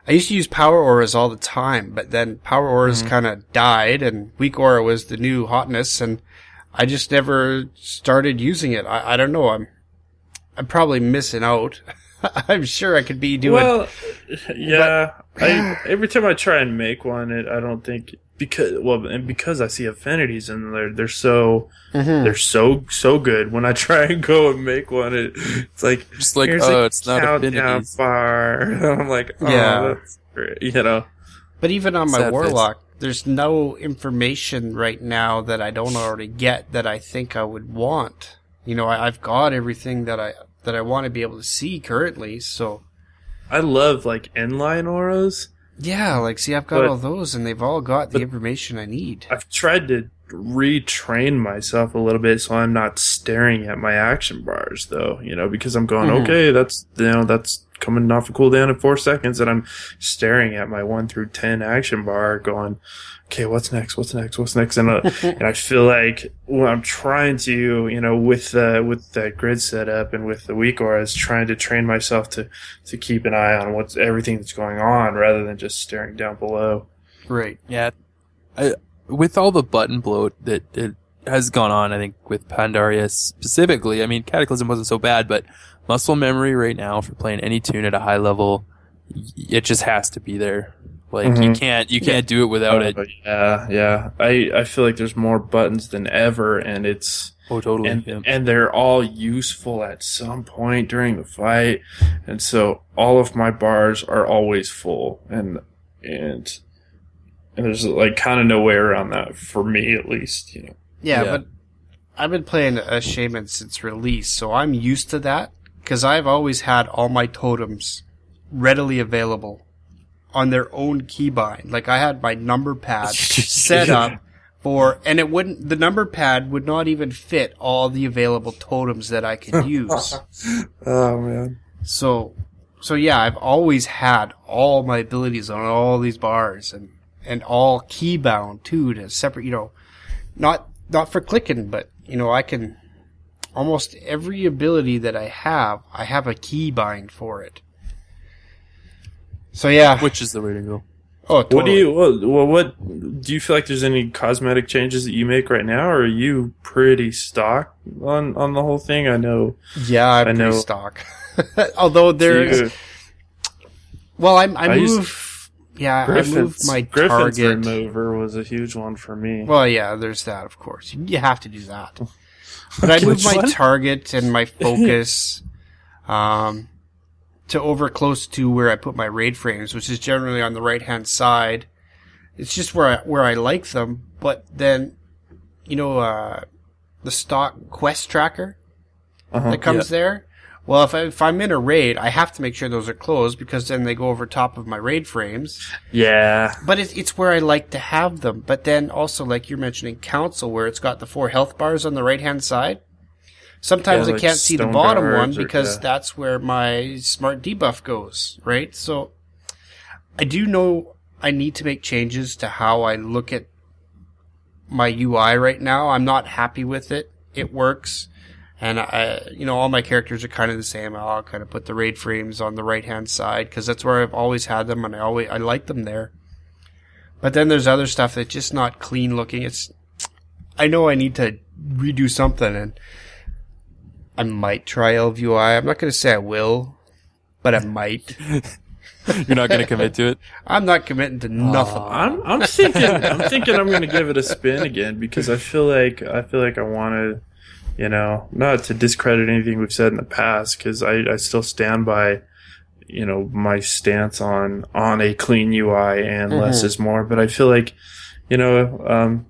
I used to use power auras all the time, but then power auras mm-hmm. kind of died, and weak aura was the new hotness, and I just never started using it. I, I don't know. I'm I'm probably missing out. I'm sure I could be doing. Well, yeah. I, every time I try and make one, it I don't think because well, and because I see affinities in there, they're so mm-hmm. they're so so good. When I try and go and make one, it, it's like just like here's oh, a it's not affinities bar. I'm like, oh, yeah, that's great, you know. But even on my Sad warlock, fits. There's no information right now that I don't already get that I think I would want. You know, I, I've got everything that I that I want to be able to see currently, so. I love like inline auras. Yeah, like see, I've got but, all those, and they've all got the information I need. I've tried to retrain myself a little bit, so I'm not staring at my action bars, though. You know, because I'm going, mm-hmm. okay, that's you know that's coming off a cooldown in four seconds, and I'm staring at my one through ten action bar, going, okay, what's next? What's next? What's next? And uh, and I feel like well, I'm trying to, you know, with uh, with that grid setup and with the weak auras, trying to train myself to to keep an eye on what's everything that's going on rather than just staring down below. Right. Yeah. I, with all the button bloat that it has gone on, I think with Pandaria specifically, I mean, Cataclysm wasn't so bad, but muscle memory right now for playing any tune at a high level, it just has to be there. Like mm-hmm. you can't you can't do it without oh, it. Yeah, yeah. I, I feel like there's more buttons than ever, and it's oh totally, and, yeah. and they're all useful at some point during the fight, and so all of my bars are always full, and and and there's like kind of no way around that for me at least, you know. Yeah, yeah. But I've been playing a shaman since release, so I'm used to that because I've always had all my totems readily available on their own keybind. Like I had my number pad set up for, and it wouldn't, the number pad would not even fit all the available totems that I could use. Oh man. So, so yeah, I've always had all my abilities on all these bars and, and all keybound too to separate, you know, not, not for clicking, but you know, I can, almost every ability that I have, I have a keybind for it. So yeah, which is the way to go. Oh, totally. What do you? Well, well, what do you feel like? There's any cosmetic changes that you make right now, or are you pretty stock on on the whole thing? I know. Yeah, I'm I know. pretty stock. Although there's, you, well, I'm, I, I move. Used, yeah, Griffin's, I move my Griffin's target. remover was a huge one for me. Well, yeah, there's that. Of course, you have to do that. But I move my one? target and my focus. um. to over close to where I put my raid frames, which is generally on the right-hand side. It's just where I, where I like them, but then, you know, uh, the stock quest tracker uh-huh, that comes yeah. there? Well, if, I, if I'm in a raid, I have to make sure those are closed because then they go over top of my raid frames. Yeah. But it, it's where I like to have them. But then also, like you're mentioning, Council, where it's got the four health bars on the right-hand side. Sometimes yeah, like I can't see the bottom one because or, yeah. that's where my smart debuff goes, right? So I do know I need to make changes to how I look at my U I right now. I'm not happy with it. It works. And I, you know, all my characters are kind of the same. I'll kind of put the raid frames on the right-hand side because that's where I've always had them and I always, I like them there. But then there's other stuff that's just not clean looking. It's, I know I need to redo something and I might try L V U I. I'm not going to say I will, but I might. You're not going to commit to it? I'm not committing to nothing. Uh, I'm, I'm thinking, I'm thinking I'm going to give it a spin again because I feel like, I feel like I want to, you know, not to discredit anything we've said in the past because I, I still stand by, you know, my stance on, on a clean U I and mm-hmm. less is more. But I feel like, you know, um,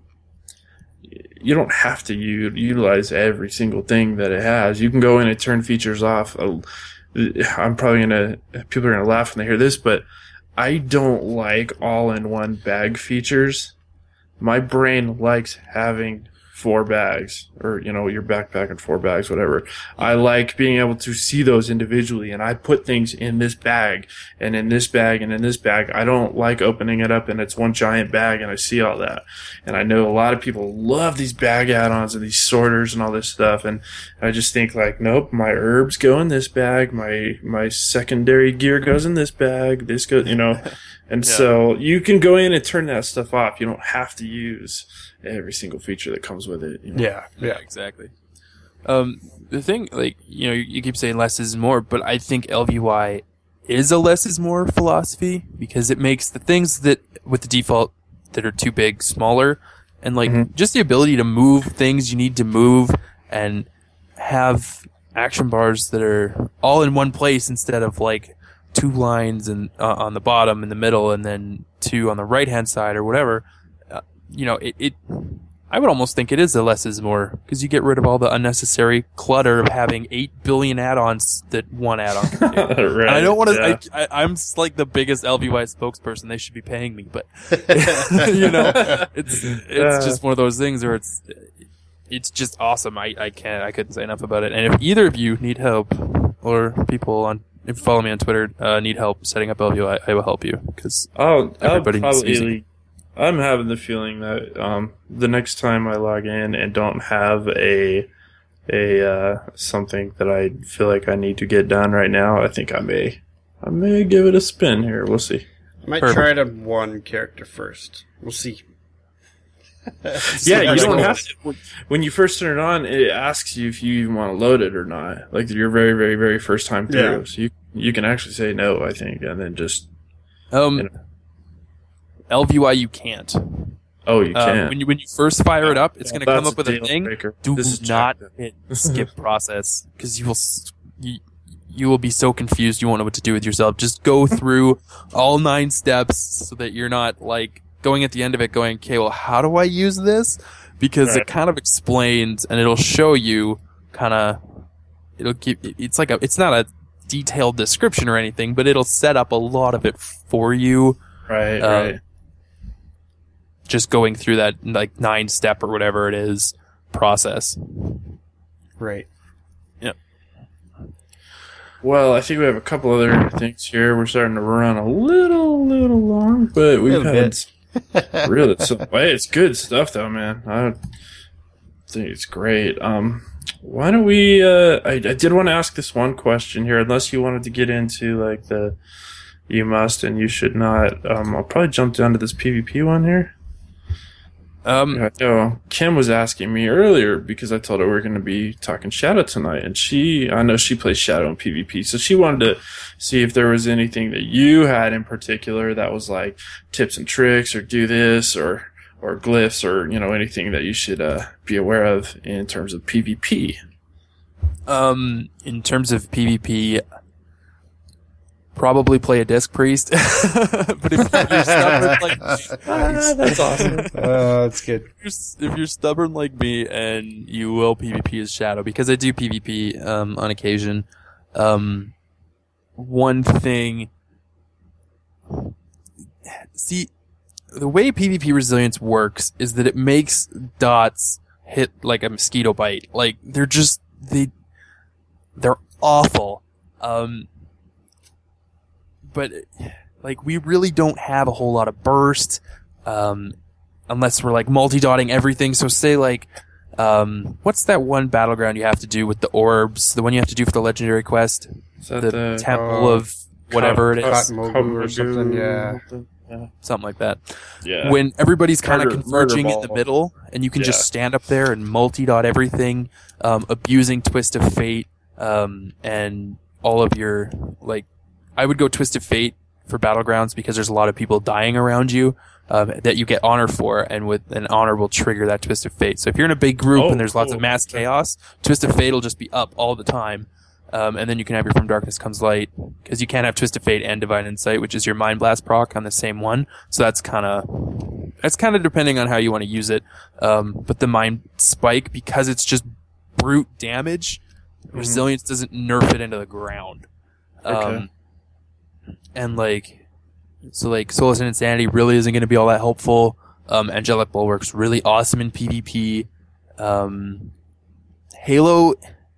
you don't have to u- utilize every single thing that it has. You can go in and turn features off. I'm probably going to, people are going to laugh when they hear this, but I don't like all-in-one bag features. My brain likes having four bags, or, you know, your backpack and four bags, whatever. I like being able to see those individually, and I put things in this bag and in this bag and in this bag. I don't like opening it up and it's one giant bag and I see all that. And I know a lot of people love these bag add-ons and these sorters and all this stuff, and I just think like, nope, my herbs go in this bag, my my secondary gear goes in this bag, this goes, you know. And Yeah. so you can go in and turn that stuff off. You don't have to use every single feature that comes with it. You know? Yeah, Yeah, exactly. Um, the thing, like, you know, you keep saying less is more, but I think L V Y is a less is more philosophy, because it makes the things that, with the default, that are too big, smaller, and, like, Mhm. just the ability to move things you need to move, and have action bars that are all in one place instead of, like, two lines and uh, on the bottom, in the middle, and then two on the right-hand side, or whatever. Uh, you know, it, it, I would almost think it is a less is more, because you get rid of all the unnecessary clutter of having eight billion add-ons that one add-on can do. Right, And I don't want to, yeah. I, I, I'm s- like the biggest L V Y spokesperson. They should be paying me, but, you know, it's, it's Yeah. just one of those things where it's, it's just awesome. I, I can't, I couldn't say enough about it. And if either of you need help, or people on, if you follow me on Twitter, uh, need help setting up L V Y, I, I will help you, because I'll, I'll Everybody needs to use probably, I'm having the feeling that, um, the next time I log in and don't have a, a, uh, something that I feel like I need to get done right now, I think I may, I may give it a spin here. We'll see. I might Perfect. try it on one character first. We'll see. Yeah, you That's don't cool. have to. When you first turn it on, it asks you if you even want to load it or not. Like your very, very, very first time through. Yeah. So you you can actually say no, I think, and then just um, you know. L V Y you can't. oh, you Uh, can. when you when you first fire it up, it's Yeah, going to come that's up with a a deal thing. breaker. Do This is not checked. hit skip process, because you will s- you, you will be so confused you won't know what to do with yourself. Just go through all nine steps so that you're not like going at the end of it going, okay, well, how do I use this? Because Right. it kind of explains and it'll show you kind of it'll give it's like a it's not a detailed description or anything, but it'll set up a lot of it for you. right, uh, right. Just going through that like nine step or whatever it is process. Right. Well, I think we have a couple other things here. We're starting to run a little, little long, but we've Little had bit. really so, hey, it's good stuff though, man. I think it's great. Um, why don't we? Uh, I, I did want to ask this one question here, unless you wanted to get into like the you must and you should not. Um, I'll probably jump down to this PvP one here. Um, I know Kim was asking me earlier because I told her we are going to be talking Shadow tonight, and she, I know she plays Shadow in PvP, so she wanted to see if there was anything that you had in particular that was like tips and tricks, or do this, or or glyphs, or you know anything that you should uh, be aware of in terms of PvP. Um, in terms of PvP, probably play a Disc Priest. But if you're stubborn like Ah, that's awesome. Uh, that's good. if you're, s- if you're stubborn like me and you will PvP as Shadow, because I do PvP um, on occasion. Um, one thing, see, the way PvP resilience works is that it makes dots hit like a mosquito bite. Like they're just they they're awful. Um, but like we really don't have a whole lot of burst, um, unless we're like multi-dotting everything. So say like, um, what's that one battleground you have to do with the orbs? The one you have to do for the legendary quest, Is that the, the temple uh, of whatever it is, Cotton Mogu or something, yeah. something like that. Yeah. When everybody's kind of Murder- converging murder in the ball. middle, and you can Yeah. just stand up there and multi-dot everything, um, abusing Twist of Fate, um, and all of your, like, I would go Twist of Fate for Battlegrounds because there's a lot of people dying around you, um, that you get honor for, and with an honor will trigger that Twist of Fate. So if you're in a big group Oh, and there's lots cool. of mass chaos, Twist of Fate will just be up all the time. Um, and then you can have your From Darkness Comes Light, because you can't have Twist of Fate and Divine Insight, which is your Mind Blast proc on the same one. So that's kind of, that's kind of depending on how you want to use it. Um, but the Mind Spike, because it's just brute damage, Mm-hmm. Resilience doesn't nerf it into the ground. Um, Okay. and like, so like, Solace and Insanity really isn't going to be all that helpful. Um, Angelic Bulwark's really awesome in PvP. Um, Halo,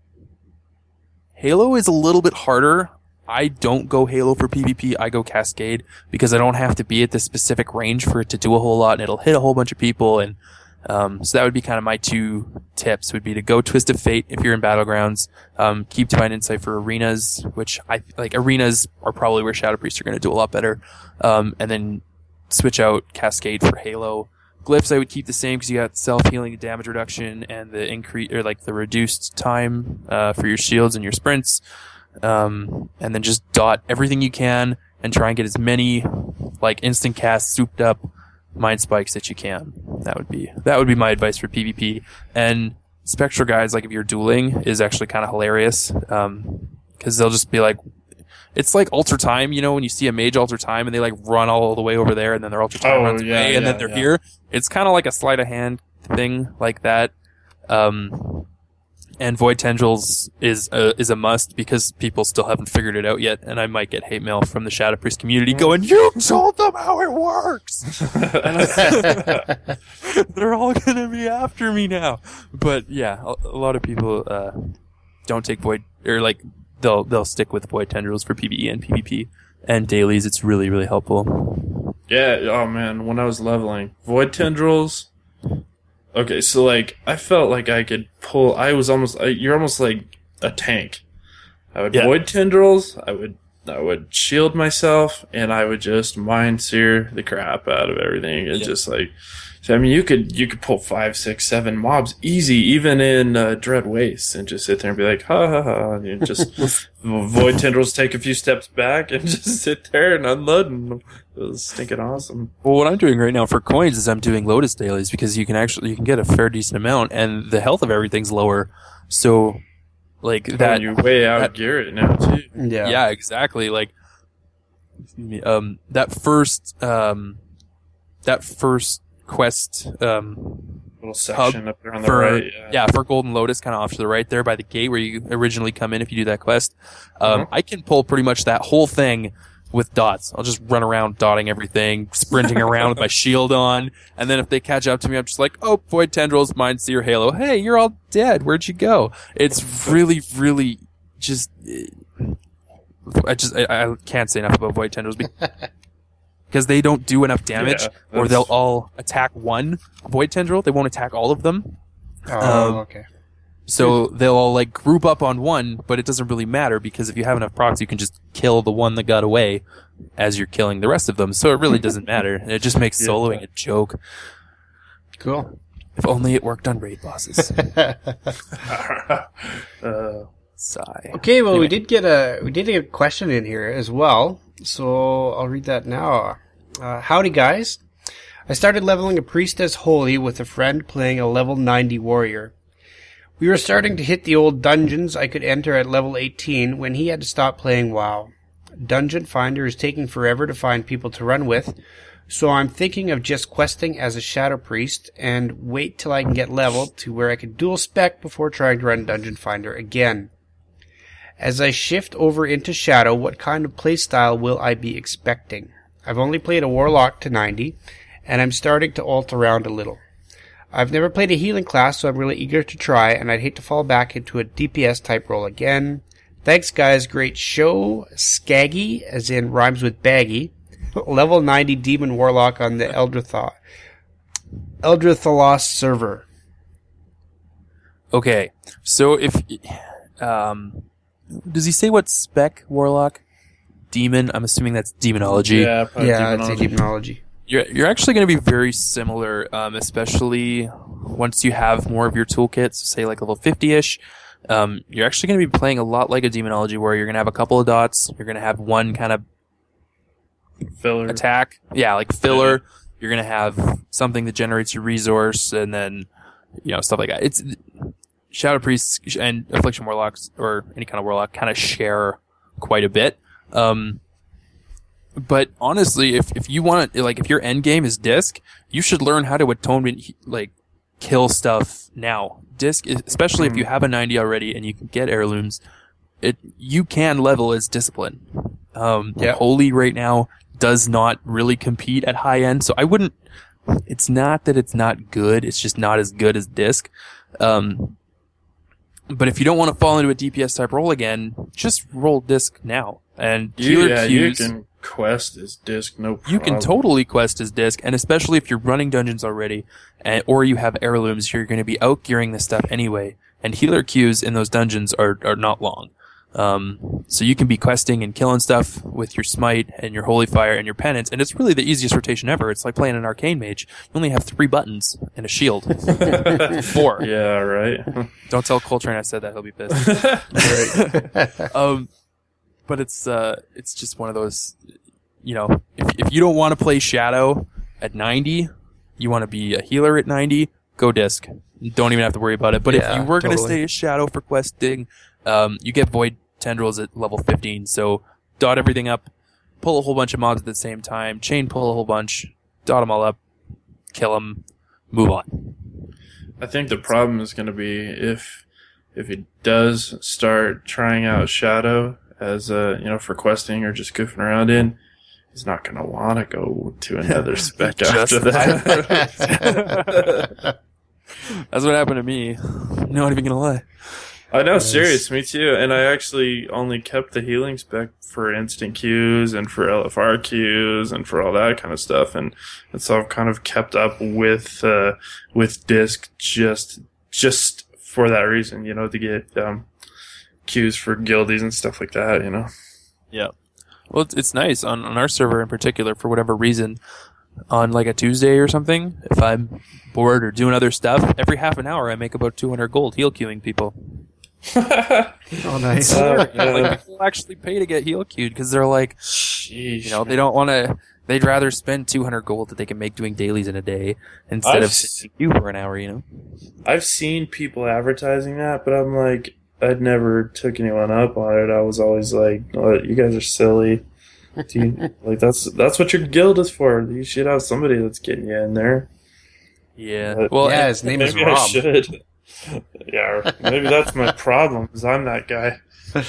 Halo is a little bit harder. I don't go Halo for PvP, I go Cascade, because I don't have to be at the specific range for it to do a whole lot, and it'll hit a whole bunch of people, and um, so that would be kind of my two tips, would be to go Twist of Fate if you're in Battlegrounds, um, keep Divine Insight for Arenas, which I, like, Arenas are probably where Shadow Priests are going to do a lot better, um, and then switch out Cascade for Halo. Glyphs I would keep the same because you got self-healing, damage reduction, and the increase, or like the reduced time, uh, for your shields and your sprints. Um, and then just dot everything you can and try and get as many, like, instant cast, souped up mind spikes that you can. That would be, that would be my advice for PvP. And Spectral guys, like, if you're dueling, is actually kind of hilarious. Um, cause they'll just be like, it's like Alter Time, you know, when you see a mage Alter Time and they like run all the way over there and then their Alter Time Oh, runs yeah, away and yeah, then they're yeah. here. It's kind of like a sleight of hand thing like that. Um, and Void Tendrils is a, is a must because people still haven't figured it out yet. And I might get hate mail from the Shadow Priest community going, you told them how it works! They're all gonna be after me now. But yeah, a, a lot of people, uh, don't take Void, or like, they'll, they'll stick with Void Tendrils for PvE and PvP. And dailies, it's really, really helpful. Yeah, oh man, when I was leveling, Void Tendrils. Okay, so like, I felt like I could pull, I was almost, I, you're almost like a tank. I would Yeah. Void Tendrils, I would, I would shield myself, and I would just mind sear the crap out of everything, and Yeah. just like, so, I mean, you could, you could pull five, six, seven mobs easy, even in, uh, Dread Wastes, and just sit there and be like, ha ha ha, and you just, Void Tendrils take a few steps back, and just sit there and unload, and it was stinking awesome. Well, what I'm doing right now for coins is I'm doing Lotus dailies because you can actually, you can get a fair decent amount and the health of everything's lower. So, like, That, that, you way out that- gear it now, too. Yeah. yeah, exactly. Like, excuse me, um, that first, um, that first quest, um, Little section up there on the for, right. yeah. for Golden Lotus, kind of off to the right there by the gate where you originally come in if you do that quest. Um, Mhm. I can pull pretty much that whole thing with dots. I'll just run around dotting everything, sprinting around with my shield on, and then if they catch up to me, I'm just like, oh, Void Tendrils, Mind Seer, Halo. Hey, you're all dead. Where'd you go? It's really, really just, I just, I, I can't say enough about Void Tendrils because they don't do enough damage, Yeah, or that's- they'll all attack one Void Tendril. They won't attack all of them. Oh, Um, okay. So they'll all like group up on one, but it doesn't really matter because if you have enough procs, you can just kill the one that got away as you're killing the rest of them. So it really doesn't matter. And it just makes Yeah. soloing a joke. Cool. If only it worked on raid bosses. uh, Sigh. Okay, well, we Anyway. did get a we did get a question in here as well, so I'll read that now. Uh, howdy, guys! I started leveling a priest as holy with a friend playing a level ninety warrior. We were starting to hit the old dungeons I could enter at level eighteen when he had to stop playing WoW. Dungeon Finder is taking forever to find people to run with, so I'm thinking of just questing as a Shadow Priest and wait till I can get leveled to where I can dual spec before trying to run Dungeon Finder again. As I shift over into Shadow, what kind of playstyle will I be expecting? I've only played a Warlock to ninety, and I'm starting to alt around a little. I've never played a healing class, so I'm really eager to try, and I'd hate to fall back into a D P S type role again. Thanks, guys. Great show. Skaggy, as in rhymes with baggy. Level ninety Demon Warlock on the Eldrithaw. Eldrithalos server. Okay. So if, um, does he say what spec Warlock? Demon? I'm assuming that's demonology. yeah, probably Yeah, it's a demonology. demonology. You're you're actually going to be very similar, um, especially once you have more of your toolkits, say like level fifty-ish. Um, you're actually going to be playing a lot like a demonology, where you're going to have a couple of dots. You're going to have one kind of Filler. attack, yeah, like filler. You're going to have something that generates your resource, and then you know stuff like that. It's Shadow Priests and Affliction Warlocks, or any kind of Warlock, kind of share quite a bit. Um, But honestly, if, if you want, like, if your end game is disc, you should learn how to atonement, like, kill stuff now. Disc, especially if you have a ninety already and you can get heirlooms, it, you can level as discipline. Um, Yeah. Holy right now does not really compete at high end, so I wouldn't, it's not that it's not good. It's just not as good as Disc. Um, but if you don't want to fall into a D P S type role again, just roll Disc now. And You, healer yeah, queues, you can quest as Disc, no problem. you can totally quest as Disc, and especially if you're running dungeons already, and, or you have heirlooms, you're going to be out gearing this stuff anyway. And healer queues in those dungeons are, are not long. Um, so you can be questing and killing stuff with your smite and your holy fire and your penance, and it's really the easiest rotation ever. It's like playing an arcane mage. You only have three buttons and a shield. Four. Yeah, right. Don't tell Coltrane I said that; he'll be pissed. um, but it's uh, it's just one of those. You know, if if you don't want to play Shadow at ninety, you want to be a healer at ninety, go Disc. You don't even have to worry about it. But Yeah, if you were going to totally. stay a Shadow for questing, um, you get Void Tendrils at level fifteen. So dot everything up, pull a whole bunch of mobs at the same time, chain pull a whole bunch, dot them all up, kill them, move on. I think the problem is going to be if if he does start trying out Shadow as a, you know, for questing or just goofing around in, he's not going to want to go to another spec Just after that. That's what happened to me. Not even gonna lie. I know, serious, me too. And I actually only kept the healing spec for instant queues and for L F R queues and for all that kind of stuff. And, and so I've kind of kept up with, uh, with Disc just, just for that reason, you know, to get, um, queues for guildies and stuff like that, you know. Yeah. Well, it's, it's nice on, on our server in particular, for whatever reason, on like a Tuesday or something, if I'm bored or doing other stuff, every half an hour I make about two hundred gold heal queuing people. Oh, nice. Uh, yeah. Like, people actually pay to get heal queued because they're like, Sheesh, you know, they don't want to, they'd rather spend two hundred gold that they can make doing dailies in a day instead I've of s- sitting queue for an hour, you know? I've seen people advertising that, but I'm like, I'd never took anyone up on it. I was always like, oh, you guys are silly. Do you, like that's that's what your guild is for. You should have somebody that's getting you in there. Yeah. But- Well, Yeah, and- his name is Maybe I Rob. should. Yeah, or maybe that's my problem. Is I'm that guy.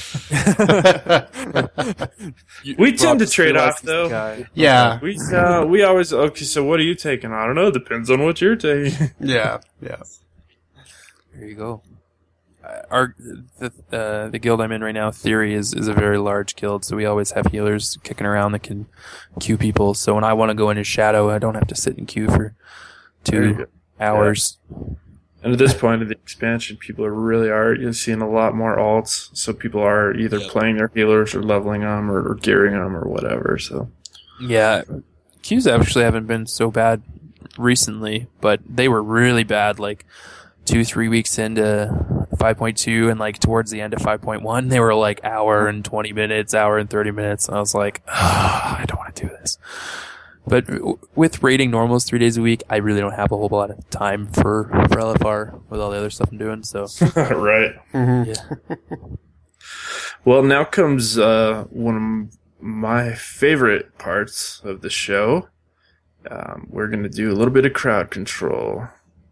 you- We Rob tend to just trade realized off, he's the though. guy. Yeah, We uh, we always okay. So what are you taking? I don't know. Depends on what you're taking. yeah, yeah. There you go. Uh, Our the uh, the guild I'm in right now, Theory, is, is a very large guild, so we always have healers kicking around that can queue people. So when I want to go into Shadow, I don't have to sit in queue for There you go. two hours. And at this point of the expansion, people are really are you're seeing a lot more alts. So people are either playing their healers or leveling them or, or gearing them or whatever. So Yeah, queues actually haven't been so bad recently, but they were really bad like two, three weeks into five point two and like towards the end of five point one, they were like hour and twenty minutes, hour and thirty minutes. And I was like, oh, I don't want to do this. But w- with raiding normals three days a week, I really don't have a whole lot of time for, for L F R with all the other stuff I'm doing. So, right. Mm-hmm. yeah. Well, now comes uh, one of my favorite parts of the show. Um, we're going to do a little bit of crowd control.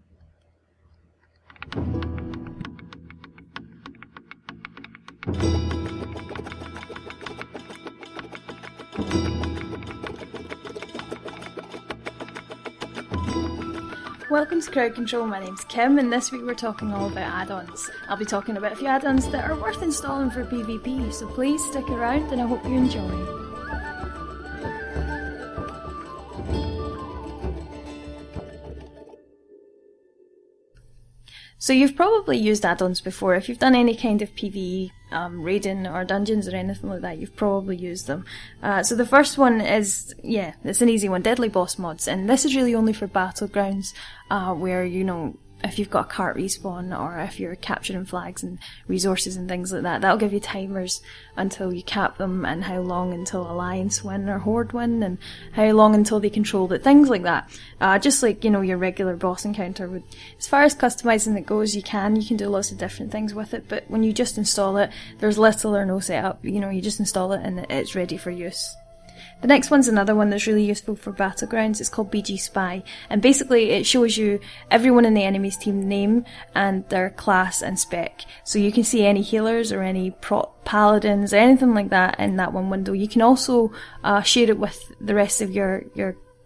Welcome to Crowd Control, my name's Kim, and this week we're talking all about add-ons. I'll be talking about a few add-ons that are worth installing for PvP, so please stick around and I hope you enjoy. So you've probably used add-ons before. If you've done any kind of PvE, um, raiding or dungeons or anything like that, you've probably used them. Uh, so the first one is, yeah, it's an easy one, Deadly Boss Mods. And this is really only for Battlegrounds, uh, where, you know, if you've got a cart respawn or if you're capturing flags and resources and things like that, that'll give you timers until you cap them and how long until Alliance win or Horde win and how long until they control it, things like that. Uh, just like, you know, your regular boss encounter would. As far as customizing it goes, you can, you can do lots of different things with it, but when you just install it, there's little or no setup, you know, you just install it and it's ready for use. The next one's another one that's really useful for Battlegrounds. It's called B G Spy, and basically it shows you everyone in the enemy's team name and their class and spec. So you can see any healers or any pro- paladins or anything like that in that one window. You can also uh, share it with the rest of your, your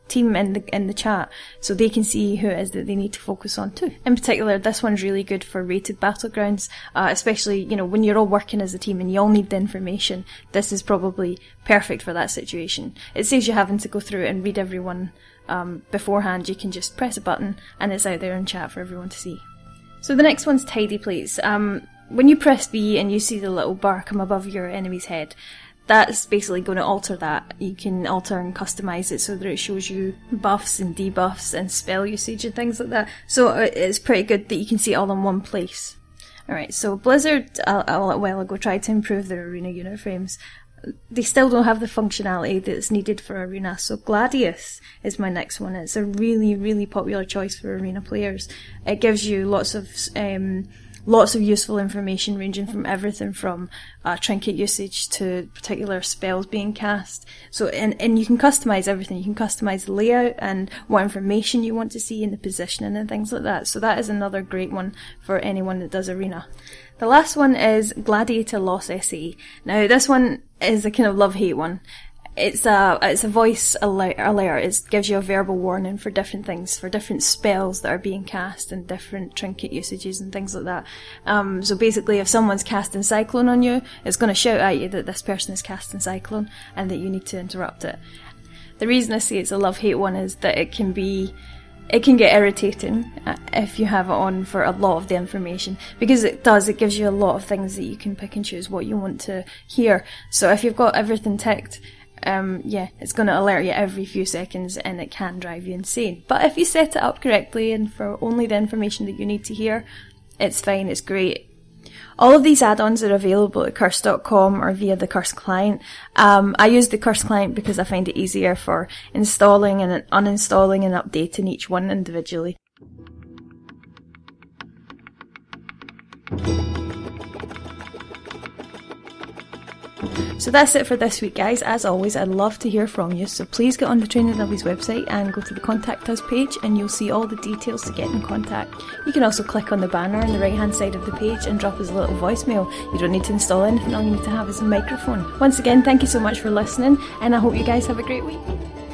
team in the in the chat, so they can see who it is that they need to focus on too. In particular, this one's really good for rated battlegrounds, uh, especially, you know, when you're all working as a team and you all need the information. This is probably perfect for that situation. It saves you having to go through it and read everyone um, beforehand. You can just press a button and it's out there in chat for everyone to see. So the next one's Tidy Plates. Um, when you press B and you see the little bar come above your enemy's head, that's basically going to alter that. You can alter and customize it so that it shows you buffs and debuffs and spell usage and things like that. So it's pretty good that you can see it all in one place. Alright, so Blizzard a, a little while ago tried to improve their arena unit frames. They still don't have the functionality that's needed for Arena, so Gladius is my next one. It's a really, really popular choice for Arena players. It gives you lots of um, lots of useful information, ranging from everything from uh, trinket usage to particular spells being cast. So, and, and you can customize everything. You can customize the layout and what information you want to see in the positioning and things like that. So that is another great one for anyone that does Arena. The last one is Gladiator Loss S A. Now, this one is a kind of love-hate one. It's a it's a voice alert. alert. It gives you a verbal warning for different things, for different spells that are being cast and different trinket usages and things like that. Um, so basically, if someone's casting Cyclone on you, it's going to shout at you that this person is casting Cyclone and that you need to interrupt it. The reason I say it's a love-hate one is that it can be It can get irritating if you have it on for a lot of the information, because it does, it gives you a lot of things that you can pick and choose what you want to hear. So if you've got everything ticked, um, yeah, it's going to alert you every few seconds and it can drive you insane. But if you set it up correctly and for only the information that you need to hear, it's fine, it's great. All of these add-ons are available at curse dot com or via the Curse client. Um, I use the Curse client because I find it easier for installing and uninstalling and updating each one individually. So that's it for this week, guys. As always, I'd love to hear from you, so please get on the Training Dummies website and go to the Contact Us page and you'll see all the details to get in contact. You can also click on the banner on the right hand side of the page and drop us a little voicemail. You don't need to install anything, all you need to have is a microphone. Once again, thank you so much for listening, and I hope you guys have a great week.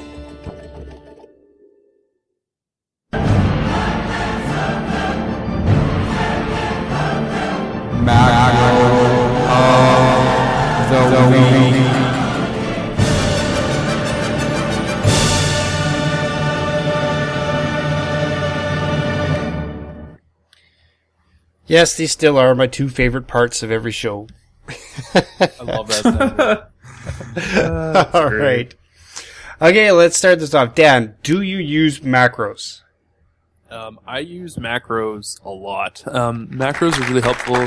Yes, these still are my two favorite parts of every show. I love that stuff. All right. Okay, let's start this off. Dan, do you use macros? Um, I use macros a lot. Um, macros are really helpful.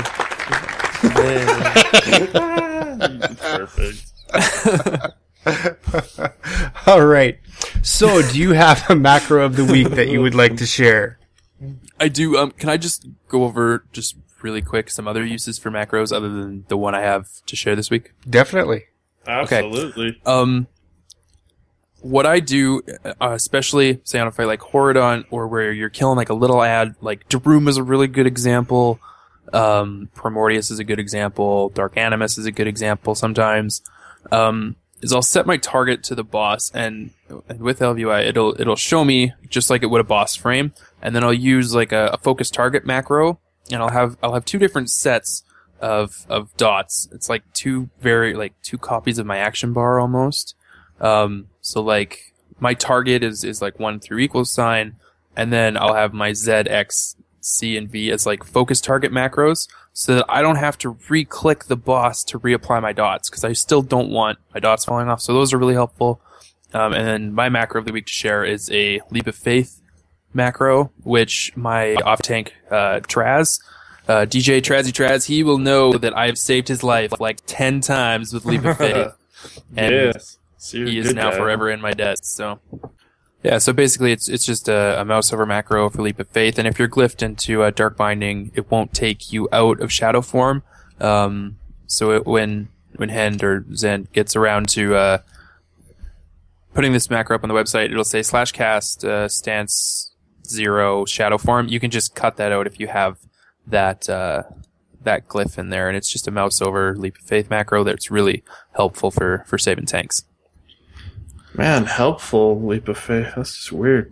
Perfect. All right. So, do you have a macro of the week that you would like to share? I do. Um, can I just go over just really quick some other uses for macros other than the one I have to share this week? Definitely. Absolutely. Okay. Um, what I do, uh, especially say on a fight like Horadon, or where you're killing like a little ad, like Darum is a really good example. Um, Primordius is a good example. Dark Animus is a good example sometimes. Um, is I'll set my target to the boss, and, and with L V I, it'll it'll show me just like it would a boss frame, and then I'll use like a, a focus target macro, and I'll have I'll have two different sets of of dots. It's like two very like two copies of my action bar almost. Um, so like my target is is like one through equal sign, and then I'll have my Z, X, C, and V as like focus target macros, so that I don't have to re-click the boss to reapply my dots, because I still don't want my dots falling off. So those are really helpful. Um, and then my macro of the week to share is a Leap of Faith macro, which my off-tank uh, Traz, uh, D J Trazzy Traz, he will know that I have saved his life like ten times with Leap of Faith. And yes. So he is now guy. forever in my debt. So yeah, so basically it's it's just a, a mouse over macro for Leap of Faith, and if you're glyphed into uh, Dark Binding, it won't take you out of Shadow form. Um, so it, when when Hend or Zen gets around to uh, putting this macro up on the website, it'll say slash cast uh, stance zero Shadow form. You can just cut that out if you have that uh, that glyph in there, and it's just a mouse over Leap of Faith macro that's really helpful for for saving tanks. Man, helpful leap of faith. That's just weird.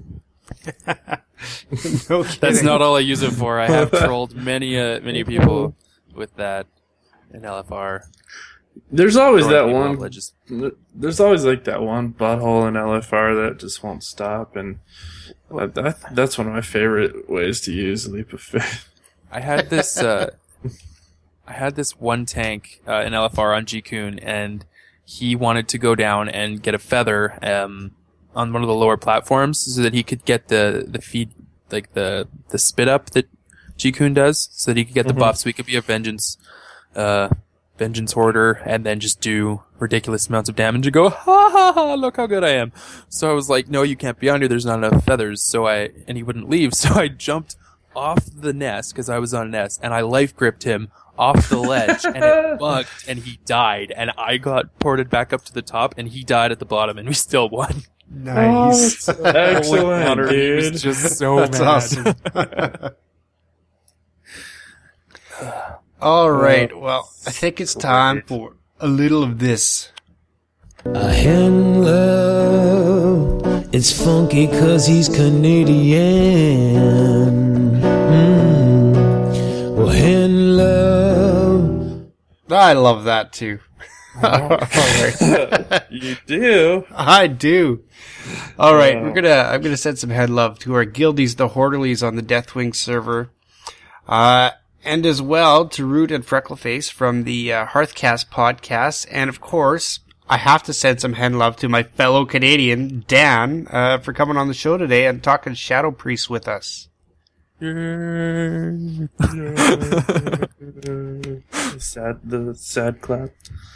No That's kidding. not all I use it for. I have trolled many, uh, many people with that in L F R. There's always Throwing that people one. out, like, just- There's always like that one butthole in L F R that just won't stop, and that, that, that's one of my favorite ways to use leap of faith. I had this. Uh, I had this one tank uh, in L F R on G-Kun, and he wanted to go down and get a feather um, on one of the lower platforms so that he could get the, the feed, like the the spit up that G-Kun does, so that he could get the Mhm. buff, so he could be a vengeance, uh, vengeance hoarder, and then just do ridiculous amounts of damage and go, ha ha ha, look how good I am. So I was like, no, you can't be on here. There's not enough feathers. So I and he wouldn't leave. So I jumped off the nest because I was on a nest, and I life gripped him off the ledge, and it bugged, and he died, and I got ported back up to the top, and he died at the bottom, and we still won. Nice. Excellent, Hunter, he was dude. just so That's mad. awesome. All right. Well, I think it's time for a little of this. A hen love, it's funky 'cause he's Canadian. Mm. Well, hen love. I love that too. All right. You do? I do. All right, we're gonna. I'm gonna send some head love to our guildies, the Horderlies, on the Deathwing server, uh, and as well to Root and Freckleface from the uh, Hearthcast podcast, and of course, I have to send some head love to my fellow Canadian Dan uh, for coming on the show today and talking Shadow Priest with us. The sad, the sad clap.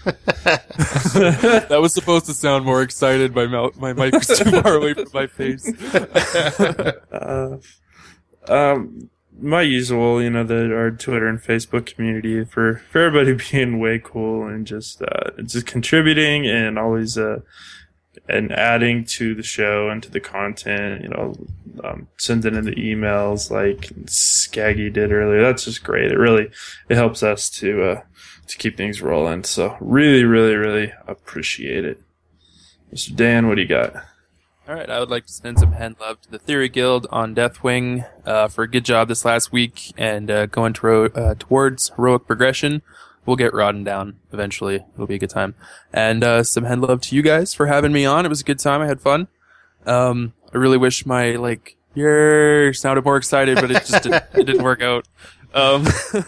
That was supposed to sound more excited. My mouth, my mic was too far away from my face. Uh, um, my usual, you know, the our Twitter and Facebook community for, for everybody being way cool and just uh, just contributing and always uh, and adding to the show and to the content. You know, um, sending in the emails like Skaggy did earlier. That's just great. It really it helps us to uh, to keep things rolling. So really, really, really appreciate it. Mister Dan, what do you got? All right, I would like to send some hand love to the Theory Guild on Deathwing uh, for a good job this last week and uh, going to, uh, towards heroic progression. We'll get Rodden down eventually. It'll be a good time. And uh, some hand love to you guys for having me on. It was a good time. I had fun. Um, I really wish my like "yay" sounded more excited, but it just didn't, it didn't work out. Um,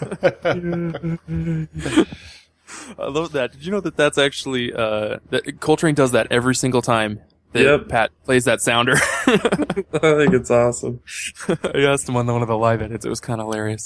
I love that. Did you know that that's actually uh, that Coltrane does that every single time that Yep. Pat plays that sounder? I think it's awesome. I asked him on one of the live edits. It was kind of hilarious.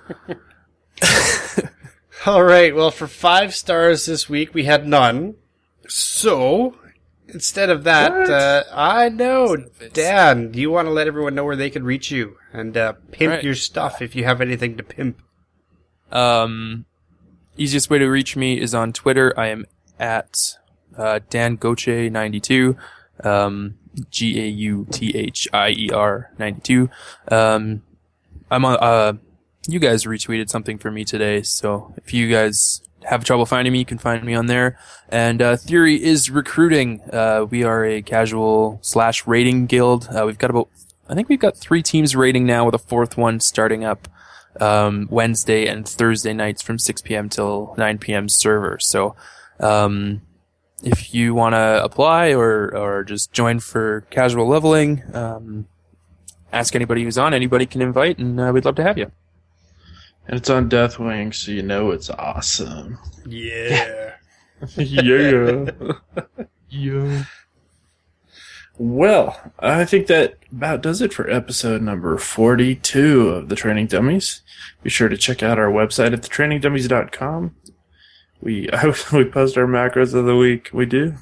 All right. Well, for five stars this week, we had none. So instead of that, What? uh, I know, Face. Dan, do you want to let everyone know where they can reach you and uh, pimp Right. your stuff if you have anything to pimp? Um, easiest way to reach me is on Twitter. I am at uh, Dan Gauthier ninety-two. Um, G A U T H I E R ninety-two. Um, I'm on, uh, you guys retweeted something for me today, so if you guys have trouble finding me, you can find me on there. And, uh, Theory is recruiting. Uh, we are a casual slash rating guild. Uh, we've got about, I think we've got three teams rating now with a fourth one starting up, um, Wednesday and Thursday nights from six p.m. till nine p.m. server. So, um, if you want to apply or, or just join for casual leveling, um, ask anybody who's on. Anybody can invite, and uh, we'd love to have you. And it's on Deathwing, so you know it's awesome. Yeah. Yeah. Yeah. Well, I think that about does it for episode number forty-two of The Training Dummies. Be sure to check out our website at the training dummies dot com. We we post our macros of the week. We do.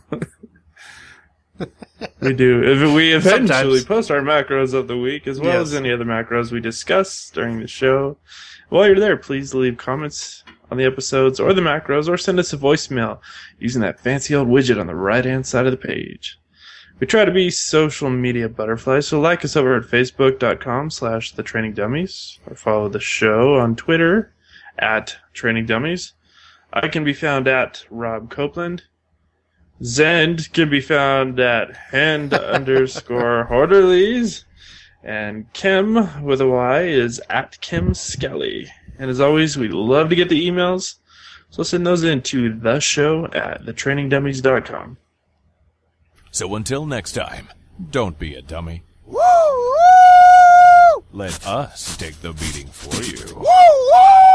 We do. If we eventually Sometimes. post our macros of the week, as well Yes. as any other macros we discuss during the show. While you're there, please leave comments on the episodes or the macros, or send us a voicemail using that fancy old widget on the right-hand side of the page. We try to be social media butterflies, so like us over at facebook.com slash the training dummies, or follow the show on Twitter at Training Dummies. I can be found at Rob Copeland. Zend can be found at hand underscore Horderlies. And Kim, with a Y, is at Kim Skelly. And as always, we love to get the emails, so send those in to the show at the training dummies dot com. So until next time, don't be a dummy. Woo! Woo! Let us take the beating for you. Woo! Woo!